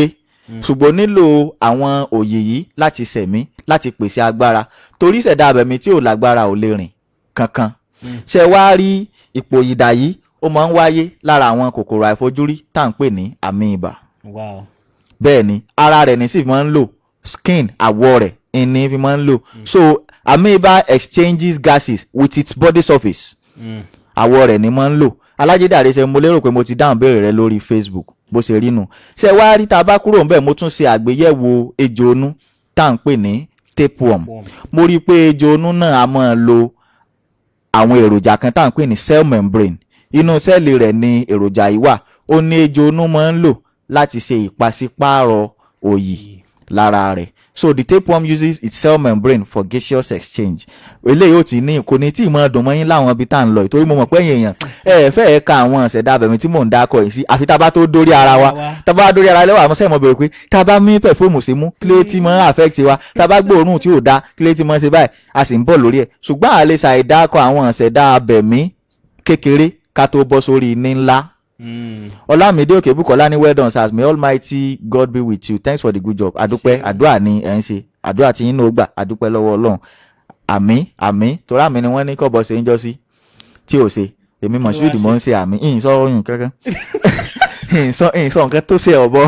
ṣùgbọ́n nílò àwọn òye yìí láti sẹ̀mí láti pèsè agbára torí ìṣẹ̀dá abẹ̀mí tí ò lágbára ò lè rìn kankan. ṣé wá rí ipò ìdà yìí ó máa ń wáyé lára àwọn kòkòrò àìfojúrí tá à ń pè ní àmì ibà. Wow. bẹ́ẹ̀ ni ara rẹ̀ ní sì máa ń lò skin àwọ̀ rẹ̀ ìní fi máa ń lò. so amoeba exchanges gases with its body surface. àwọ̀ rẹ̀ ni máa ń lò. Alájídàre ṣe mo lérò pé mo ti dáhùn béèrè rẹ lórí Facebook bó ṣe rí nu. ṣé wá rí tá a bá kúrò ńbẹ̀ mo tún ṣe àgbéyẹ̀wò ejò onú tá à ń pè ní tapeworm. mo rí i pé ejò onú náà a máa lo àwọn èròjà kan tá à ń pè ní cell membrane. inú sẹ́ẹ̀lì rẹ̀ ni èròjà yìí wà. ó ní ejò onú máa ń lò láti ṣe ìpàsípààrọ̀ òyì lára rẹ̀. so the tapeworm uses its cell membrane for gaseous exchange. eléyìí ó ti ní kò ní tí ì máa dùn mọ́yìn láwọn ibi tá à ń lọ ìtorí mo mọ̀ pé èèyàn fẹ́ẹ̀ ka àwọn ìṣẹ̀dá abẹ̀mí tí mò ń dákọ̀ yìí sí àfi tá a bá tó dórí ara wa tá a bá dórí ara lẹ́wọ̀ àmọ́ sẹ́yìn mọ́ bẹ̀rẹ̀ pé tá a bá mí pẹ̀fóòmù sí mú kí ló ti máa affect wa tá a bá gbóòórùn tí ò da kí ló ti máa ṣe báyìí a sì ń bọ̀ lórí ẹ̀ ṣùgbọ́n a lè ṣàìdákọ̀ àwọn ìṣẹ̀dá abẹ̀mí kékeré ká tó bọ́ sórí ní ńlá. Ọlámídé Òkèbùkọ́lá ní well done sir, may Almighty God be with you, thanks for the good job. Àdúpẹ́ àdúrà ni ẹ̀ ń ṣe àdúrà tí yín náà gbà àdúpẹ́ lọ́wọ́ Ọlọ́run. Àmín torí àmín ni wọ́n ní kọ́bọ̀ ṣe ń jọ sí tí ò ṣe èmi Moshood mò ń ṣe àmín ìyìn sọ oyún kankan ìyìn sọ nǹkan tó ṣe ọ̀bọ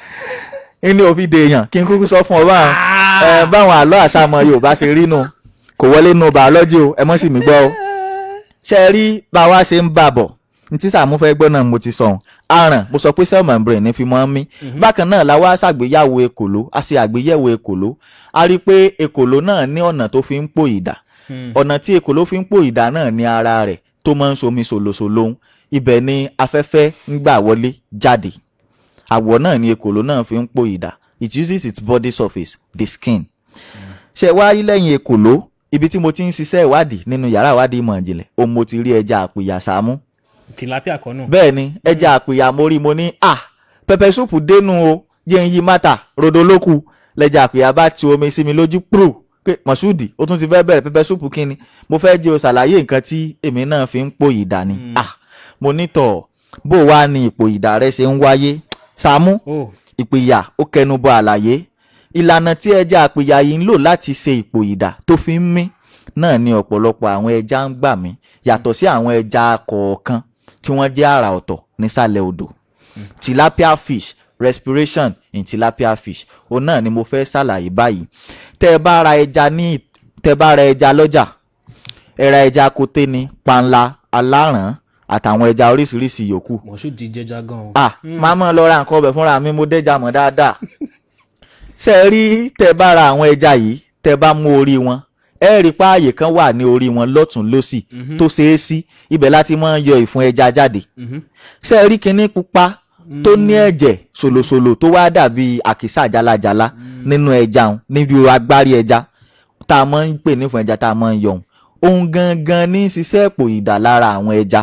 ní òfin de èèyàn kí n kúkú sọ fún ọ báwọn àlọ́ àṣàmọ̀ Yorùbá ṣe rí nu kò wọlé nu bàọ́lọ́jì o ẹ mọ́ sì mí gbọ́ o. ṣe rí bá wa ṣe ń bà bọ̀ ntí Sàámú fẹ́ gbọ́ náà mo ti sọ̀hún aràn mo sọ pé cell membrane ní fi máa ń mí. bákan náà la wá ṣàgbéyàwó ekòló a ṣe àgbéyẹ̀wò ekòló a rí i pé ekòló náà ní ọ̀nà tó fi ń pò ìdà ọ̀nà tí ekòló fi ń pò ìdà náà ní ara rẹ̀ tó máa ń somi ṣòlòṣòlò ibẹ̀ ni afẹ́fẹ́ ń gbà wọlé jáde àwọ̀ náà ni ekòló náà fi ń pò ìdà it uses its body surface the skin. ṣé wá rí lẹ́yìn ekòló ibi tí mo ti ń ṣiṣẹ́ ìwádìí nínú yàrá ìwádìí ìmọ̀ ìjìnlẹ̀ òun mo ti rí ẹja àpìyà Sàámú. Tilapia kan náà. bẹ́ẹ̀ ni ẹja àpìyà mo rí mo ní pẹpẹ súpù dénú o jẹ́ ń yí mátà rodo lóku lẹ́jà àpìyà bá ti omi sí mi lójú púrò pé Moshood ó tún ti fẹ́ bẹ̀rẹ̀ pẹpẹ súpù kínni mo fẹ́ jẹ́ o ṣàlàyé nǹkan tí èmi náà fi ń pò ìdà ni. mo ní tọ̀ bó wá ní ipò ìdà rẹ ṣe ń wáyé Sàámú ìpìyà ó kẹnubọ àlàyé ìlànà tí ẹja àpìyà yìí ń lò láti ṣe ipò ìdà tó fi ń mí náà ni ọ̀pọ̀lọpọ̀ àwọn ẹja ń gbà mí yàtọ̀ sí àwọn ẹja kọ̀ọ̀kan tí wọ́n jẹ́ àrà ọ̀tọ̀ nísàlẹ̀ odò. tilapia fish respiration in tilapia fish òun náà ni mo fẹ́ ṣàlàyé báyìí. tẹ́ ẹ bá ra ẹja lọ́jà ẹ ra ẹja koté ni panla aláràn àtàwọn ẹja oríṣiríṣi yòókù. Moshood di jẹja gan o. máa mọ̀ lọ ra nǹkan ọbẹ̀ fúnra mi mo dẹ́jà mọ̀ dáadáa. ṣé ẹ rí tẹ́ bá ra àwọn ẹja yìí tẹ́ bá mú orí wọn ẹ rí páàyè kan wà ní orí wọn lọ́tún lósì tó ṣeé sí ibẹ̀ láti máa ń yọ ìfun ẹja jáde. ṣé ẹ rí kinní pupa tó ní ẹ̀jẹ̀ ṣòlòṣòlò tó wá dàbí àkísà jalajala nínú ẹja òun níbi agbárí ẹja tá a máa ń pè ní ìfun ẹja tá a máa ń yọ òun gangan ní ṣiṣẹ́ èpò ìdà lára àwọn ẹja.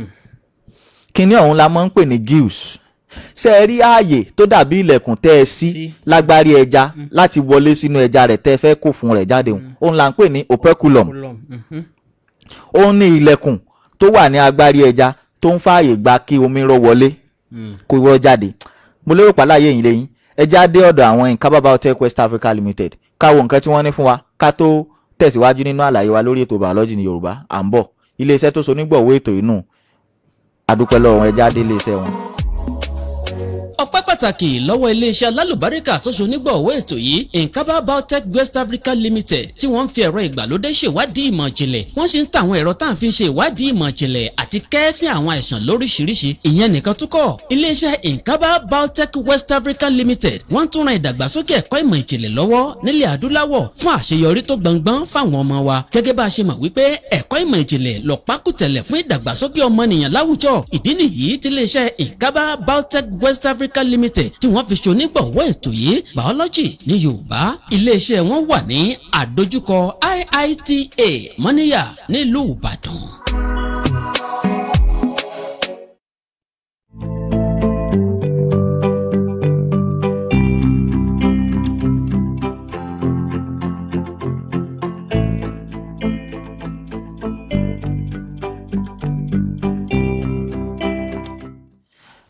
kinní ọ̀hún la máa ń pè ní gills. ṣé ẹ rí ààyè tó dàbí ilẹ̀kùn tẹ́ ẹ sí lágbárí ẹja láti wọlé sínú ẹja rẹ̀ tẹ́ ẹ fẹ́ kó fún rẹ̀ jáde òun là ń pè ní operculum. òun ní ilẹ̀kùn tó wà ní agbárí ẹja tó ń fààyè gba kí omi rọ́ wọlé kó rọ́ jáde. mo lérò pàláyé yìí lẹ́yìn ẹja dé ọ̀dọ̀ àwọn Inkaba Biotech West Africa Limited káwo nǹkan tí wọ́n ní fún wa ká tó tẹ̀síwájú nínú àlàyé wa lórí ètò biology ní Yorùbá à ń bọ̀. iléeṣẹ́ tó so nígbọ̀wọ́ ètò inú adúpẹ́ lọ́wọ́ ẹja dé iléeṣẹ́ wọn. ọpẹ́ pàtàkì lọ́wọ́ iléeṣẹ́ alálùbáríkà tó so nígbọ̀wọ́ ètò yìí Inkaba Biotech West Africa Limited tí wọ́n ń fi ẹ̀rọ ìgbàlódé ṣèwádìí ìmọ̀ ìjìnlẹ̀ wọ́n sì ń ta àwọn ẹ̀rọ tá à ń fi ṣe ìwádìí ìmọ̀ ìjìnlẹ̀ àti kẹ́ẹ́fín àwọn àìsàn lóríṣiríṣi ìyẹn nìkan tún kọ́ iléeṣẹ́ Inkaba Biotech West Africa Limited wọ́n tún ran ìdàgbàsókè ẹ̀kọ́ ìmọ̀ ìjìnlẹ̀ lọ́wọ́ nílẹ̀ adúláwọ̀ fún àṣeyọrí tó gbọngbọ́n fáwọn ọmọ wa gẹ́gẹ́ bá a ṣe mọ̀ wípé ẹ̀kọ́ ìmọ̀ ìjìnlẹ̀ lọ́pákùtẹ̀lẹ̀ fún ìdàgbàsókè ọmọnìyàn láwùjọ ìdí nìyí tí iléeṣẹ́ Inkaba Biotech West Africa Limited tí wọ́n fi ṣonígbọ̀wọ́ ètò yìí biology ní Yorùbá iléeṣẹ́ wọn wà ní àdójúkọ IITA Mọ́níyà nílùú Ìbàdàn.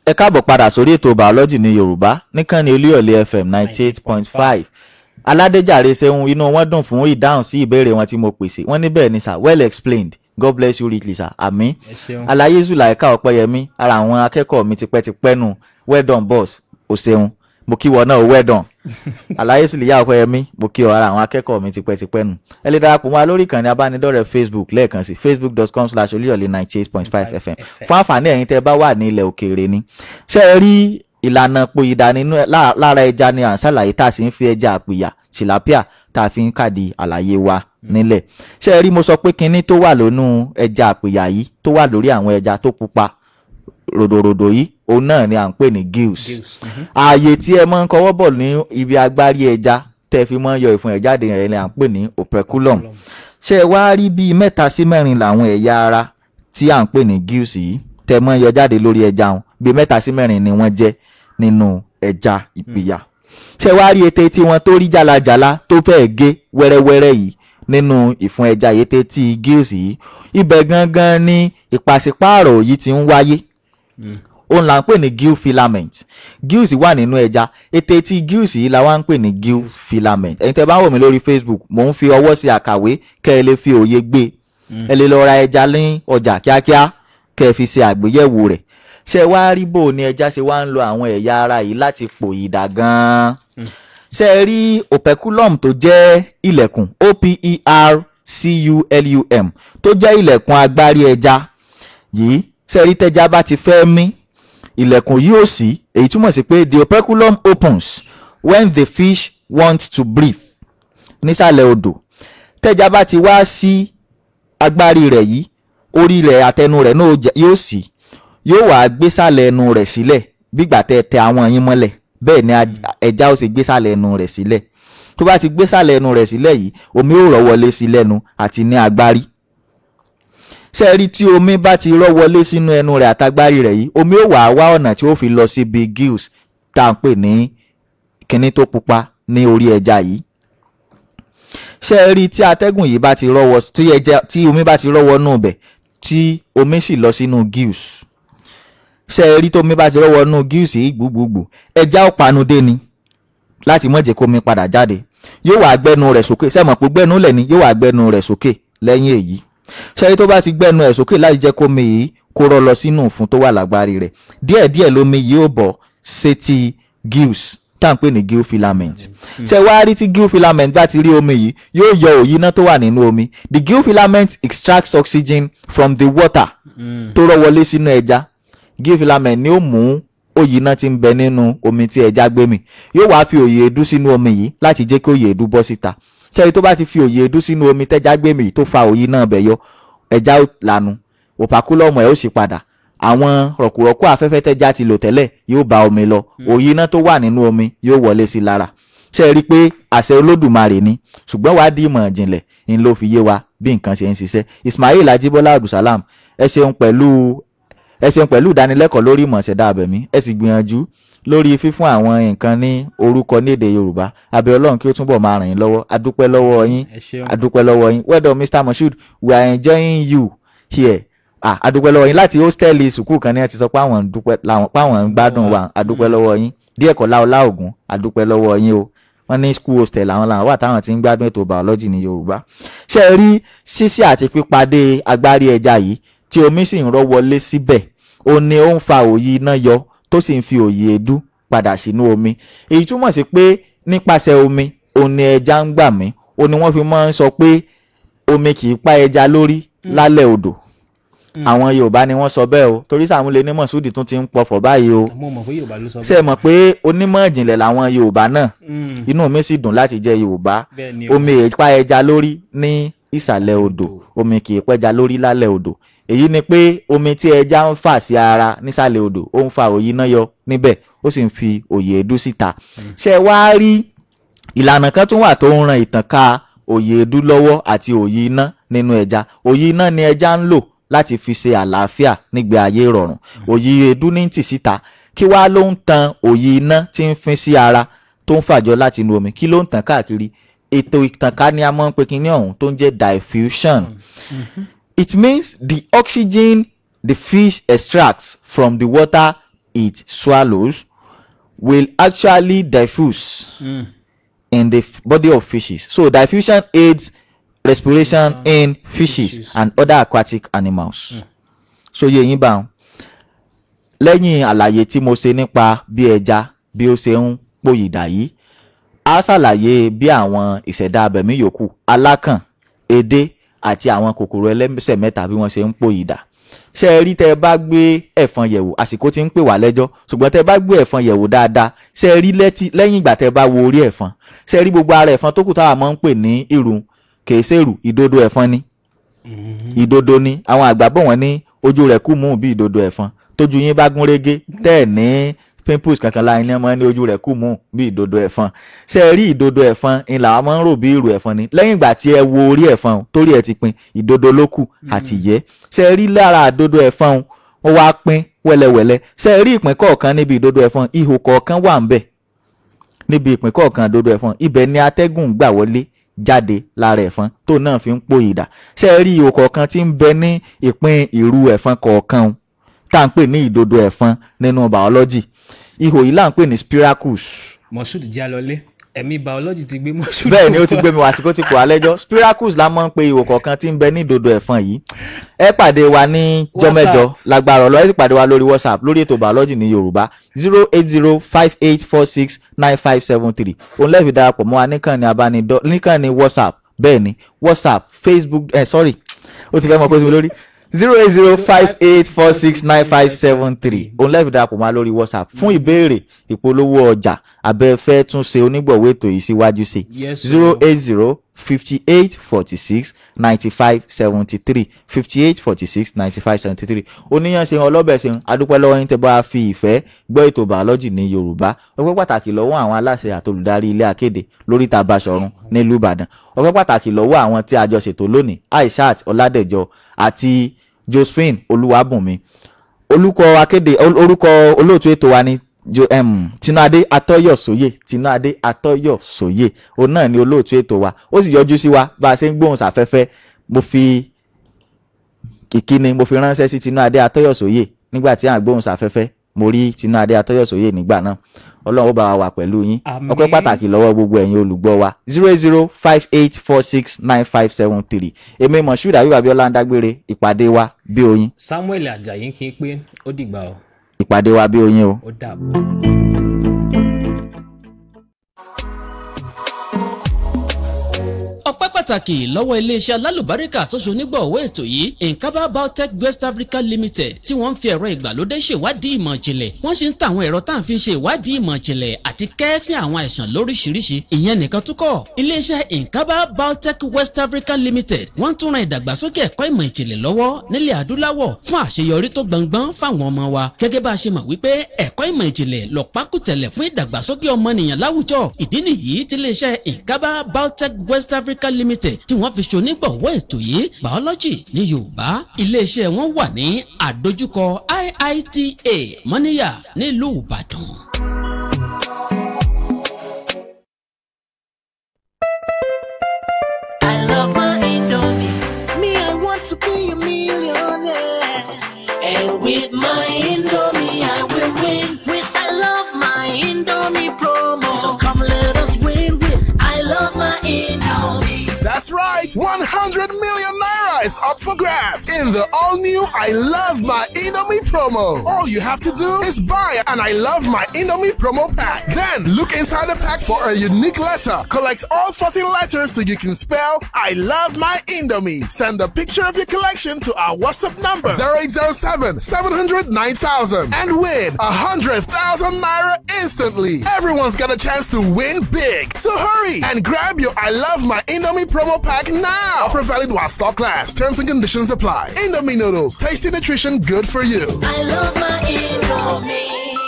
ẹ káàbọ̀ padà sórí ètò biology ní Yorùbá níkànnì Olúyọ̀lé FM 98.5. Aládéjàre ṣeun inú wọn dùn fún ìdáhùn sí ìbéèrè wọn tí mo pèsè. Wọ́n ní bẹ́ẹ̀ ni sir, well explained. God bless you richly sir. Àmín. Àlàyé Zulaika Ọpẹ́yẹmí ara àwọn akẹ́kọ̀ọ́ mi tipẹ́tipẹ́ nù. Well done boss. O ṣeun. Mo kí wọ náà well done. Àlàyé Zulaika Ọpẹ́yẹmí mo kí ọ ara àwọn akẹ́kọ̀ọ́ mi tipẹ́tipẹ́ nù. Ẹ lè darapọ̀ mọ́ wa lórí ìkànnì abánidọ́rẹ̀ẹ́ Facebook lẹ́ẹ̀kan sí facebook.com/Olúyọ̀lé 98.5 FM. Fún àǹfààní ẹ̀yin tẹ́ bá wà ní ilẹ̀ òkèèrè ni. Ṣé ẹ rí ìlànà pòyìdà nínú lára ẹja ni à ń ṣàlàyé tá a sì ń fi ẹja àpìyà tilapia tá a fi ń kàdí àlàyé wa nílẹ̀. Ṣé ẹ rí mo sọ pé kinní tó wà lónú ẹja àpìyà yìí tó wà lórí àwọn ẹja tó pupa ròdòròdò yìí òun náà ni à ń pè ní gills. Ààyè tí ẹ máa ń kọwọ́ bọ̀ ní ibi agbárí ẹja tẹ́ fi máa ń yọ ìfun ẹ̀ jáde rẹ̀ ni à ń pè ní operculum. Ṣé ẹ wá rí bíi 3 sí 4 làwọn ẹ̀yà ara tí à ń pè ní gills yìí tẹ́ máa ń yọ jáde lórí ẹja wọn bíi 3 sí 4 ni wọ́n jẹ́ nínú ẹja ìpìyà. Ṣé wá rí ètè tí wọ́n tó rí jàlàjàlà tó fẹ́ gé wẹ́rẹ́wẹ́rẹ́ yìí nínú ìfun ẹja ètè tí gills yìí ibẹ̀ gangan ni ìpàsípààrọ̀ yìí ti ń wáyé. Òun là ń pè ní gill filament. Gills wà nínú ẹja ètè tí gills yìí la wá ń pè ní gill filament. Ẹ̀yin tẹ́ bá wò mí lórí Facebook mò ń fi ọwọ́ sí àkàwé kẹ́ ẹ lè fi òye gbé. Ẹ lè lọ ra ẹja ní ọjà kíákíá kẹ́ ẹ fi ṣe àgbéyẹ̀wò rẹ̀. Ṣé wá rí bò ní ẹja ṣe wá ń lo àwọn ẹ̀yà ara yìí láti pòyìdà gan-an. Ṣé rí operculum tó jẹ́ ilẹ̀kùn operculum tó jẹ́ ilẹ̀kùn agbárí ẹja yìí. Ṣé rí tẹ́já bá ti fẹ́ mí ilẹ̀kùn yìí ò sí, èyí túmọ̀ sí pé the operculum opens when the fish wants to breathe. Nísàlẹ̀ odò tẹ́já bá ti wá sí agbárí rẹ̀ yìí orí rẹ̀ àtẹnu rẹ̀ náà yóò sí, yóò wá gbé sàlẹ̀ ẹnu rẹ̀ sílẹ̀ bígbà tẹ àwọn yín mọ́lẹ̀ bẹ́ẹ̀ ni ẹja ó sì gbé sàlẹ̀ ẹnu rẹ̀ sílẹ̀. Tó bá ti gbé sàlẹ̀ ẹnu rẹ̀ sílẹ̀ yìí omi ó rọ̀ wọlé sí lẹ́nu àti ní agbárí. Ṣé rí tí omi bá ti rọ̀ wọlé sínú ẹnu rẹ̀ àtagbárí rẹ̀ yìí omi ó wá ọ̀nà tí ó fi lọ síbi gills tá à ń pè ní kinní tó pupa ní orí ẹja yìí. Ṣé rí tí atẹ́gùn yìí bá ti rọ̀wọ́ tí omi bá ti rọ̀wọ́ nù bẹ̀ tí omi sì lọ sínú gills. Ṣé rí tó omi bá ti rọ̀wọ́ nù gills yìí gbùgbùgbù ẹja ó panudé ni láti má jẹ́ kó omi padà jáde. Yóò wá gbẹ́nu rẹ̀ sókè ṣé mọ̀ pé gbẹ́nu lẹ̀ ni yóò wá gbẹ́nu rẹ̀ sókè lẹ́yìn èyí. Ṣé rí tó bá ti gbẹ́nu ẹ̀ sókè láti jẹ́ kó omi yìí kó rọ́ lọ sínú ìfun tó wà lágbárí rẹ̀ díẹ̀díẹ̀ lómi yìí ó bọ̀ sétí gills tá à ń pè ní gill filament. Ṣé wá rí tí gill filament bá ti rí omi yìí yóò yọ òyì iná tó wà nínú omi. The gill filament extracts oxygen from the water tó rọ́ wọlé sínú ẹja. Gill filament ni ó mú òyì iná tí ń bẹ nínú omi tí ẹja gbé mì yóò wá fi òyì èédú sínú omi yìí láti jẹ́ kí òyì èédú bọ́ síta. Ṣé tó bá ti fi òyì èédú sínú omi tẹ́já gbé mì tó fa òyì náà bẹ̀ yọ ẹja ó lanu operculum ẹ̀ ó sì padà. Àwọn rọ̀kùrọ̀kù afẹ́fẹ́ tẹ́já ti lò tẹ́lẹ̀ yóò bá omi lọ òyì iná tó wà nínú omi yóò wọlé sí lára. Ṣé rí pé àṣẹ Olódùmarè ni ṣùgbọ́n wàá di ìmọ̀ ìjìnlẹ̀ ń ló fi yé wa bí nǹkan ṣe ń ṣiṣẹ́. Ismail Ajibola Abdulsalam ẹ ṣeun pẹ̀lú ìdánilẹ́kọ̀ọ́ lórí ìmọ̀ ìṣẹ̀dá abẹ̀mí ẹ sì gbìyànjú lórí fífún àwọn nǹkan ní orúkọ ní èdè Yorùbá. Abẹ́ Ọlọ́run kí ó túnbọ̀ máa ràn yín lọ́wọ́. Adúpẹ́ lọ́wọ́ yín Well done Mr. Moshood, we are enjoying you here. Adúpẹ́ lọ́wọ́ yín láti hóstẹ́ẹ̀lì sùkúù kan ní ẹ ti sọ pé àwọn ń gbádùn wa. Adúpẹ́ lọ́wọ́ yín díẹ̀ kọ́ láọlá ògùn. Adúpẹ́ lọ́wọ́ yín o. Wọ́n ní school hostel àwọn làwọn wà táwọn ti ń gbádùn ètò biology ní Yorùbá. Ṣé ẹ rí ṣíṣí àti pípadé agbárí ẹja yìí tí omi sì ń rọ́ wọlé síbẹ̀ ó ní ó ń fa òyì iná yọ tó sì ń fi òyì èédú padà sínú omi. Èyí túmọ̀ sí pé nípasẹ̀ omi ó ní ẹja ń gbà mí ó ní wọ́n fi máa ń sọ pé omi kì í pa ẹja lórí lálẹ́ odò. Àwọn Yorùbá ni wọ́n sọ bẹ́ẹ̀ o torí Sàmúlẹ̀ ní Mọ̀súdì tún ti ń pọ̀fọ̀ báyìí o. Ṣé ẹ mọ̀ pé onímọ̀ ìjìnlẹ̀ làwọn Yorùbá náà inú mi sì dùn láti jẹ́ Yorùbá. Omi kì í pa ẹja lórí ní ìsàlẹ̀ odò omi kì í pẹ́ja lórí lálẹ́ odò. Èyí ni pé omi tí ẹja ń fà sí ara nísàlẹ̀ odò ó ń fa òyì iná yọ níbẹ̀ ó sì ń fi òyì èédú síta. Ṣé ẹ wá rí ìlànà kan tún wà tó ń ran ìtànká òyì èédú lọ́wọ́ àti òyì iná nínú ẹja. Òyì iná ni ẹja ń lò láti fi ṣe àlàáfíà nígbé ayé ìrọ̀rùn. Òyì èédú ní tì síta. Kí wá ló ń tan òyì iná tí ń fín sí ara tó ń fàjọ láti inú omi kí ló ń tàn káàkiri? Ètò ìtànká ni a máa ń pe kinní ọ̀hún tó ń jẹ́ diffusion. It means the oxygen the fish extracts from the water it swallows will actually diffuse in the body of fishes. So diffusion aids respiration in fishes and other aquatic animals. So yé yín bá wọn. Lẹ́yìn àlàyé tí mo ṣe nípa bí ẹja bí ó ṣe ń pòyìdà yìí, a ṣàlàyé bí àwọn ìṣẹ̀dá abẹ̀mí yòókù alákàn, edé àti àwọn kòkòrò ẹlẹ́sẹ̀ mẹ́ta bí wọ́n ṣe ń pòyìdà. Ṣé ẹ rí tẹ́ ẹ bá gbé ẹ̀fọn yẹ̀wò, àsìkò tí ń pè wá lẹ́jọ́, ṣùgbọ́n tẹ́ ẹ bá gbé ẹ̀fọn yẹ̀wò dáadáa, ṣé ẹ rí lẹ́yìn ìgbà tẹ́ ẹ bá wo orí ẹ̀fọn, ṣé ẹ rí gbogbo ara ẹ̀fọn tó kù táwa máa ń pè ní ìrù kìí ṣèrù, ìdodo ẹ̀fọn ni. Ìdodo ni àwọn àgbà bọ̀ wọ́n ní ojú rẹ̀ kù mú bí ìdodo ẹ̀fọn, tójú yín bá gún régé tẹ́ ẹ̀ ní pimples kankan láyé ní ọmọ ní ojú rẹ̀ kù mú bí ìdodo ẹ̀fọn. Ṣé ẹ rí ìdodo ẹ̀fọn ń làwọn máa ń rò bí ìrù ẹ̀fọn ni. Lẹ́yìn ìgbà tí ẹ wo orí ẹ̀fọn torí ẹ ti pin ìdodo ló kù àti ìyẹ́. Ṣé ẹ rí lára ìdodo ẹ̀fọn ó wá pín wẹ́lẹ́wẹ́lẹ́. Ṣé ẹ rí ìpín kọ̀ọ̀kan níbi ìdodo ẹ̀fọn, ihò kọ̀ọ̀kan wà ń bẹ̀. Níbi ìpín kọ̀ọ̀kan ìdodo ẹ̀fọn, ibẹ̀ ni atẹ́gùn gbà wọlé jáde lára ẹ̀fọn tó náà fi ń pòyìdà. Ṣé ẹ rí ihò kọ̀ọ̀kan tí ń bẹ ní ìpín ìrù ẹ̀fọn kọ̀ọ̀kan tá à ń pè ní ìdodo ẹ̀fọn nínú biology. Ihò yìí là ń pè ní spiracles. Moshood Jalole, ẹ̀mí biology ti gbé Moshood. Bẹ́ẹ̀ ni ó ti gbé mi wá àsìkò tí kò alẹ́jọ́. Spiracles la máa ń pe ihò kọ̀ọ̀kan tí ń bẹ ní ìdodo ẹ̀fọn yìí. Ẹ pàdé wa ní jọ́mẹ́jọ lágbára Ọlọ́run. Ẹ sì pàdé wa lórí WhatsApp lórí ètò biology ní Yorùbá 08058469573. Òun lẹ́ẹ̀fi darapọ̀ mọ́ wa níkànnì WhatsApp. Bẹ́ẹ̀ ni WhatsApp, Facebook, ó ti fẹ́ mọ̀ pé sí mi lórí 08058469573. Òun lẹ́ẹ̀fi darapọ̀ mọ́ wa lórí WhatsApp fún ìbéèrè, ìpolówó ọjà, abẹ́fẹ́ tún ṣe onígbọ̀wọ́ ètò yìí síwájú sí 08058469573 58469573. Oníyàn ṣe ọlọ́bẹ̀ ṣe adúpẹ́ lọ́wọ́ yín tẹ́ bá fi ìfẹ́ gbọ́ ètò biology ní Yorùbá. Ọpẹ́ pàtàkì lọ́wọ́ àwọn aláṣẹ àtolùdarí ilé akéde lóríta Basọ̀run nílùú Ìbàdàn. Ọpẹ́ pàtàkì lọ́wọ́ àwọn tí a jọ ṣètò lónìí, Aishat Ọládẹ̀jọ àti Josephine Olúwàbùnmi. Orúkọ olóòtú ètò wa ni Tinúadé Atọ́yọ̀sóyè. Tinúadé Atọ́yọ̀sóyè òun náà ni olóòtú ètò wa. Ó sì yọjú sí wa bá a ṣe ń gbóhùn sáfẹ́fẹ́. Mo fi ìkíni mo fi ránṣẹ́ sí Tinúadé Atọ́yọ̀sóyè nígbà tí à ń gbóhùn sáfẹ́fẹ́. Mo rí Tinúadé Atọ́yọ̀sóyè nígbà náà. Ọlọ́run ó bá wa wà pẹ̀lú yín. Ọpẹ́ pàtàkì lọ́wọ́ gbogbo ẹ̀yin olùgbọ́ wa 08058469573. Èmi Moshood Abíọ́lá ń dágbére. Ìpàdé wa bí oyin. Samuel Ajayi kí n pé ó dìgbà o. Ìpàdé wa bí oyin o. Ó dàbọ̀. Ọpẹ́ pàtàkì lọ́wọ́ iléeṣẹ́ alálùbáríkà tó ṣonígbọ̀wọ́ ètò yìí, Nkaba Biotech West Africa Limited, tí wọ́n ń fi ẹ̀rọ ìgbàlódé ṣèwádìí ìmọ̀ ìjìnlẹ̀. Wọ́n sì ń ta àwọn ẹ̀rọ tá à ń fi ṣe ìwádìí ìmọ̀ ìjìnlẹ̀ àti kẹ́ẹ́fín àwọn àìsàn lóríṣiríṣi. Ìyẹn nìkan tún kọ́, iléeṣẹ́ Nkaba Biotech West Africa Limited wọ́n tún ran ìdàgbàsókè ẹ̀kọ́ ìmọ̀ ìjìnlẹ̀ lọ́wọ́ nílẹ̀ adúláwọ̀ fún àṣeyọrí tó gbọngbọ́n fáwọn ọmọ wa. Gẹ́gẹ́ bá a ṣe mọ̀ wípé ẹ̀kọ́ ìmọ̀ ìjìnlẹ̀ lọ́pákùtẹ̀lẹ̀ fún ìdàgbàsókè ọmọnìyàn láwùjọ. Ìdí nìyí tí iléeṣẹ́ Nkaba Biotech West Africa Limited tí wọ́n fi ṣonígbọ̀wọ́ ètò yìí biology ní Yorùbá. Iléeṣẹ́ wọn wà ní àdójúkọ IITA Mọ́níyà nílùú Ìbàdàn. I love my Indomie. Me, I want to be a millionaire. And with my Indomie, I will win. With I love my Indomie promo. So come let us win with I love my Indomie. That's right, 100 million naira is up for grabs in the all-new I Love My Indomie promo. All you have to do is buy an I Love My Indomie promo pack. Then look inside the pack for a unique letter. Collect all 14 letters till you can spell I Love My Indomie. Send a picture of your collection to our WhatsApp number 0807 700 9000 and win 100,000 naira instantly. Everyone's got a chance to win big. So hurry and grab your I Love My Indomie promo pack now. Offer valid while stock lasts. Terms and conditions apply. Indomie noodles, tasty nutrition, good for you. I love my Indomie.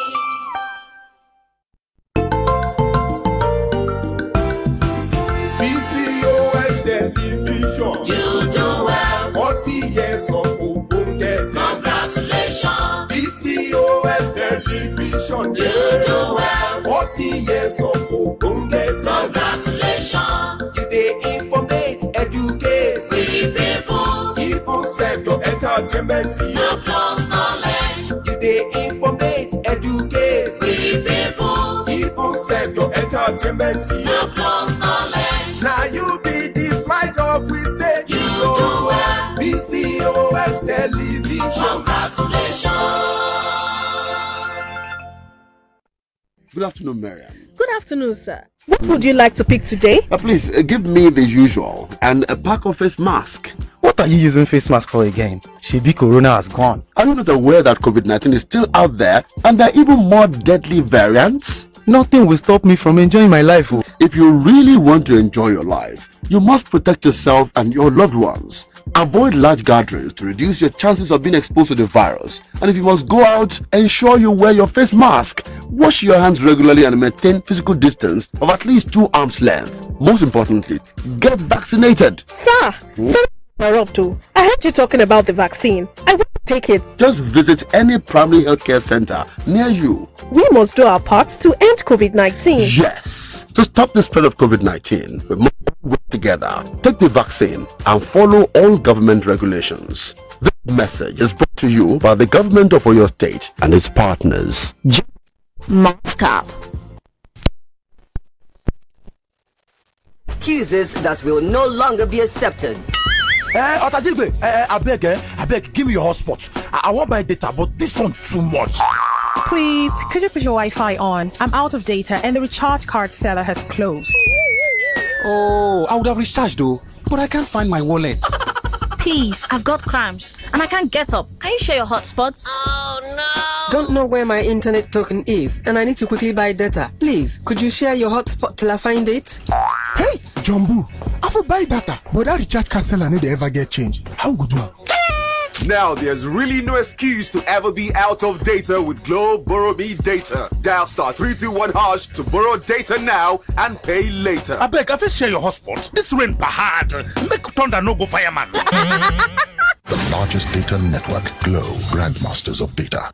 PCOS television. You do well. 40 years of Ogbonge. Congratulations. PCOS television. You do well. 40 years of Ogbonge. Congratulations. You dey informate, educate. We people. Even sector entertainment. You plus knowledge. You dey informate, educate. plenty. No plus knowledge. Now you be the pride of we state. You do well. BCOS television. Congratulations. Good afternoon, Mariam. Good afternoon, sir. What would you like to pick today? Please give me the usual and a pack of face mask. What are you using face mask for again? Shebi Corona has gone. Are you not aware that COVID-19 is still out there and there are even more deadly variants? Nothing will stop me from enjoying my life. Oh. If you really want to enjoy your life, you must protect yourself and your loved ones. Avoid large gatherings to reduce your chances of being exposed to the virus. And if you must go out, ensure you wear your face mask. Wash your hands regularly and maintain physical distance of at least 2 arms length. Most importantly, get vaccinated. Sir, I heard you talking about the vaccine. I want to take it. Just visit any primary healthcare center near you. We must do our part to end COVID-19. Yes. To stop the spread of COVID-19, we must work together. Take the vaccine and follow all government regulations. This message is brought to you by the government of Oyo State and its partners. Moscap. Excuses that will no longer be accepted. I beg, give me your hotspot. I want my data, but this one too much. Please, could you put your Wi-Fi on? I'm out of data and the recharge card seller has closed. Oh, I would have recharged though, but I can't find my wallet. Please, I've got cramps and I can't get up. Can you share your hotspots? Oh no! Don't know where my internet token is and I need to quickly buy data. Please, could you share your hotspot till I find it? Hey, Jumbo, I will buy data, but that recharge card seller need to ever get changed. How good one? Now there's really no excuse to ever be out of data with Globe Borrow Me Data. Dial *321# to borrow data now and pay later. I beg, I will share your hotspot. This rain bahad. Make thunder no go fireman. The largest data network, Globe, grandmasters of data.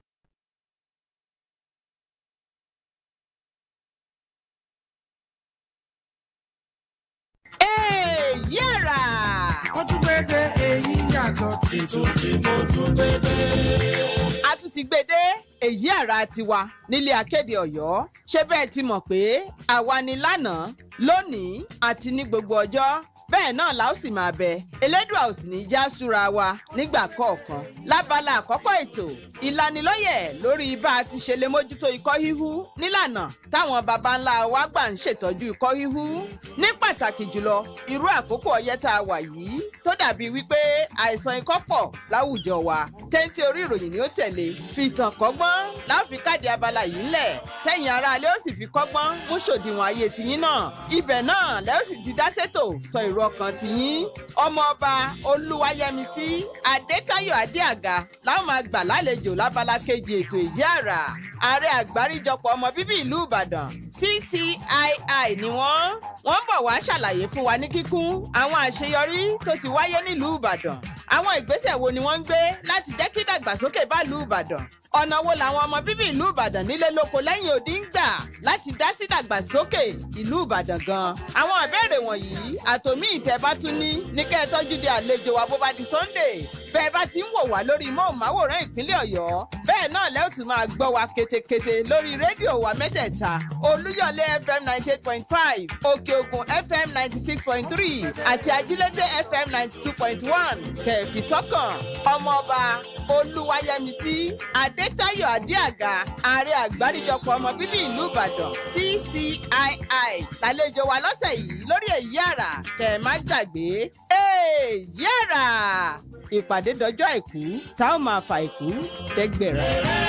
Hey, Yara! A tún ti gbé dé èyí àrà tiwa nílé akéde Ọ̀yọ́. Ṣé bẹ́ẹ̀ ti mọ̀ pé àwa ni lánàá, lónìí àti ní gbogbo ọjọ́? Bẹ́ẹ̀ náà la ó sì máa bẹ. Elédùà ò sì ní já súra wa nígbà kọ̀ọ̀kan. Lábala àkọ́kọ́ ètò ìlanilọ́yẹ̀ lórí bá a ti ṣe lè mójútó ikọ́ híhú nílànà táwọn baba ńlá wa gbà ń ṣètọ́jú ikọ́ híhú. Ní pàtàkì jùlọ irú àkókò ọyẹ́ tá a wà yìí tó dàbí wípé àìsàn ikọ́ pọ̀ láwùjọ wa. Téńté orí ìròyìn ni ó tẹ̀lé. Fi ìtàn kọ́gbọ́n láfi káàdì abala yìí ńlẹ̀. Tẹ̀yìn aráalé ó sì fi kọ́gbọ́n mú ṣòdiwọ̀n ayé tiyín náà. Ibẹ̀ náà lẹ́ ó sì ti dá sétò sọ ìró ọkàn tiyín. Ọmọọba Olúwayẹmisí Adétáyọ̀ Adéàga láwọn máa gbà lálejò lábala kejì ètò Èyí Àrà. Ààrẹ àgbáríjọpọ̀ ọmọ bíbí ìlú Ìbàdàn CCII ni wọ́n bọ̀ wá ṣàlàyé fún wa ní kíkún àwọn àṣeyọrí tó ti wáyé nílùú Ìbàdàn. Àwọn ìgbésẹ̀ wo ni wọ́n ń gbé láti jẹ́ kí dàgbàsókè bá ìlú Ìbàdàn? Ọ̀nà wo làwọn ọmọ bíbí ìlú Ìbàdàn nílé lóko lẹ́yìn odi ń gbà láti dá sí dàgbàsókè ìlú Ìbàdàn gan? Àwọn ìbéèrè wọ̀nyí àtòmí ìtẹ́bá tún ní kẹ́ ẹ tọ́jú de àlejò wa bó bá di Sunday. Bẹ́ẹ̀ bá ti ń wò wá lórí móhùnmáwòrán ìpínlẹ̀ Ọ̀yọ́. Bẹ́ẹ̀ náà lẹ́ ó tún máa gbọ́ wa ketekete lórí rédíò wa mẹ́tẹ̀ẹ̀ta. Olúyọ̀lé FM 98.5, Òkè Ògùn FM 96.3 àti Ajílété FM 92.1. Kẹ̀fì sọ́kàn ọmọọba Olúwayẹmisí Adétáyọ̀ Adéàga ààrẹ àgbáríjọpọ̀ ọmọ bíbí ìlú Ìbàdàn CCII lálejò wa lọ́sẹ̀ yìí lórí Èyí Àrà kẹ̀ má gbàgbé. Èyí Àrà ìpàdé dọjọ́ àìkú tá ó máa fa àìkú dẹ́gbẹ̀rẹ̀.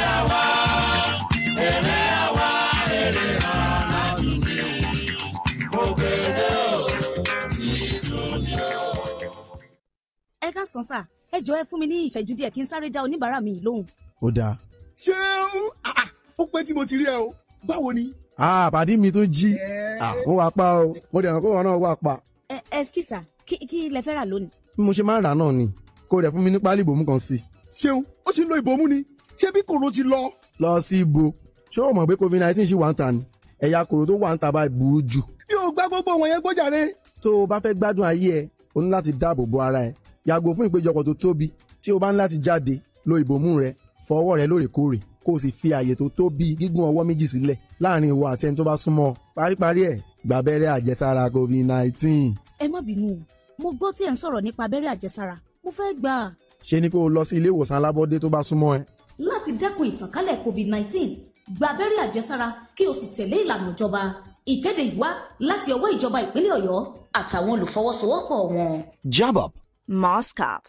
Èrè àwa èrè aládùúgbò kò kéde o títún ni o. Ẹ ká sàn sá, ẹ jọ̀ọ́ ẹ fún mi ní ìṣẹ́jú díẹ̀ kí n sáré dá oníbàárà mi lóhùn. Ó dáa. Ṣeun ó pẹ́ tí mo ti rí ẹ o, báwo ni? Pàdé mi tó jí, ó wá pa o, mo dẹ̀ mọ̀ pé wọn náà wá pa. Ẹskísà, kí lẹ fẹ́ rà lónìí? Bí mo ṣe máa ń rà náà ni, kó rẹ̀ fún mi ní pálí ìbomú kan sí. Ṣeun, ó ti ń lo ìbomú ni, ṣé bí kòró ti lọ? Lọ sí ibo, ṣé o mọ̀ pé COVID-19 ṣì wà ń ta ni? Ẹ̀yà kòró tó wà ń ta báyìí burú jù. Yóò gbá gbogbo wọn yẹn gbọ́jàre. Tó o bá fẹ́ gbádùn ayé ẹ, o ní láti dáàbò bo ara ẹ. Yàgò fún ìpéjọpọ̀ tó tóbi. Tí o bá ń láti jáde, lo ìbomú rẹ, fọ ọwọ́ rẹ lóòrèkóòrè, kó o sì fi àyè tó tóbi gígùn ọwọ́ méjì sílẹ̀ láàrin ìwọ àti ẹni tó bá súnmọ́. Paríparí ẹ̀, gba abẹ́rẹ́ àjẹsára COVID-19. ẹ má bínú mo gbọ́ tí ẹ̀ ń sọ̀rọ̀ nípa abẹ́rẹ́ àjẹsára mo fẹ́ gbà á. ṣe ni kó o lọ sí ilé ìwòsàn alábọ́dé tó bá súnmọ́ ẹ. láti dẹ́kun ìtànkálẹ̀ COVID-19 gba abẹ́rẹ́ àjẹsára kí o sì tẹ̀lé ìlànà ìjọba. ìkéde yìí wá láti ọwọ́ ìjọba ìpínlẹ̀ Ọ̀yọ́ àtàwọn olùfọwọ́sowọ́pọ̀ wọn. Jab up. Mask up.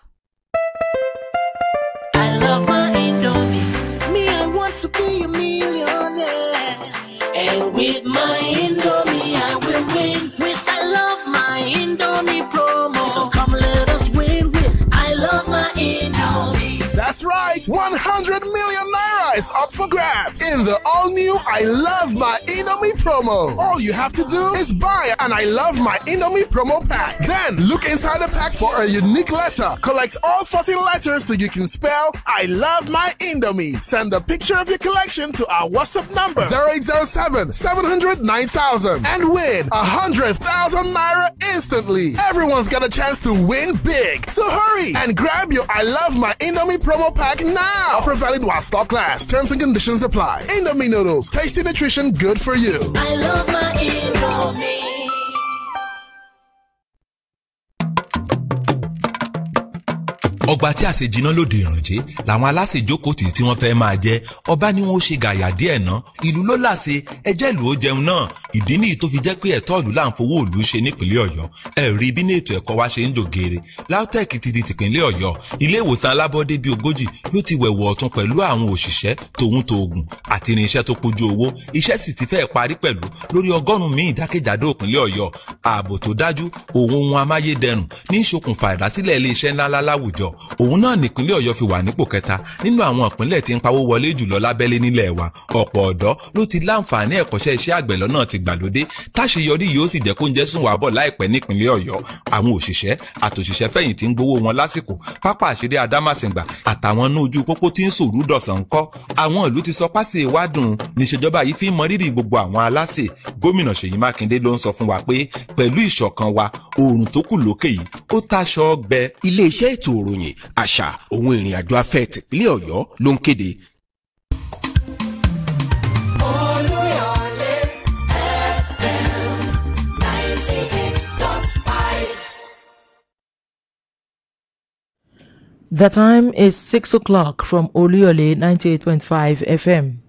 I love my Indomie. Me, I want to be a millionaire. And with my Indomie, I will win. With I love my Indomie promo. So come let us win with I love my Indomie. That's right, 100 million naira is up for grabs in the all-new I Love My Indomie promo. All you have to do is buy an I Love My Indomie promo pack. Then look inside the pack for a unique letter. Collect all 14 letters till you can spell I Love My Indomie. Send a picture of your collection to our WhatsApp number 0807 700 9000 and win 100,000 naira instantly. Everyone's got a chance to win big. So hurry and grab your I Love My Indomie promo pack now. Offer valid while stock lasts. Terms and conditions apply. Indomie noodles, tasty nutrition, good for you. I love my Indomie. ọgbà tí àṣẹ jiná lóde ìrànjẹ làwọn aláṣẹ jókòtì tí wọ́n fẹ́ máa jẹ ọba ni wọ́n ṣe gàyà díẹ̀ ná ìlú ló láṣẹ ẹjẹ́ ìlú ó jẹun náà ìdí nìyí tó fi jẹ́ pé ẹ̀tọ́ ìlú là ń fowó ìlú ṣe nípìnlẹ̀ Ọ̀yọ́ ẹ̀rí bí ní ètò ẹ̀kọ́ wa ṣe ń dògèrè LAUTECH ti di tìpínlẹ̀ Ọ̀yọ́ ilé ìwòsàn alábọ́dé bíi 40 yóò ti wẹ̀wọ̀ ọ̀tún pẹ̀lú àwọn òṣìṣẹ́ tòun tòògùn àti irinṣẹ́ tó pójú owó iṣẹ́ sì ti fẹ́ẹ̀ parí pẹ̀lú lórí 100 míì jákèjádò ìpínlẹ̀ Ọ̀yọ́ ààbò tó dájú ohun amáyédẹrùn ní ìṣokùnfà ìdásílẹ̀ ilé iṣẹ́ ńláńlá láwùjọ òun náà nípínlẹ̀ Ọ̀yọ́ fi wà nípò kẹta nínú àwọn ìpínlẹ̀ tí ń pawó wọlé jùlọ lábẹ́lé nílẹ̀ wa ọ̀pọ̀ ọ̀dọ́ ló ti láǹfààní ẹ̀kọ́ṣẹ́ iṣẹ́ àgbẹ̀ lọ́nà ti gbàlódé táṣeyọrí yóò sì jẹ́ kó ń jẹ́ sùn wà bọ̀ láìpẹ́ nípínlẹ̀ Ọ̀yọ́ àwọn òṣìṣẹ́ àtòṣìṣẹ́ fẹ̀yìntì ń gbowó wọn lásìkò pápá àṣírí Adámàsìngbà àtàwọn inú ojú pópó tí ń sòrú dọ̀sán ńkọ́ àwọn ìlú ti sọ pásì ìwádùn níṣèjọba yìí fi ń mọ rírì gbogbo àwọn aláṣẹ gómìnà Ṣèyí Mákindé ló ń sọ fún wa pé pẹ̀lú ìṣọ̀kan wa oòrùn tó kù lókè yìí ó táṣọ ọgbẹ. iléeṣẹ́ ètò òròyìn àṣà òun ìrìn àjò afẹ́ tìpínlẹ̀ Ọ̀yọ́ ló ń kéde. Olúyọ̀lé FM 98.5. The time is 6 o'clock from Oluyole 98.5 FM.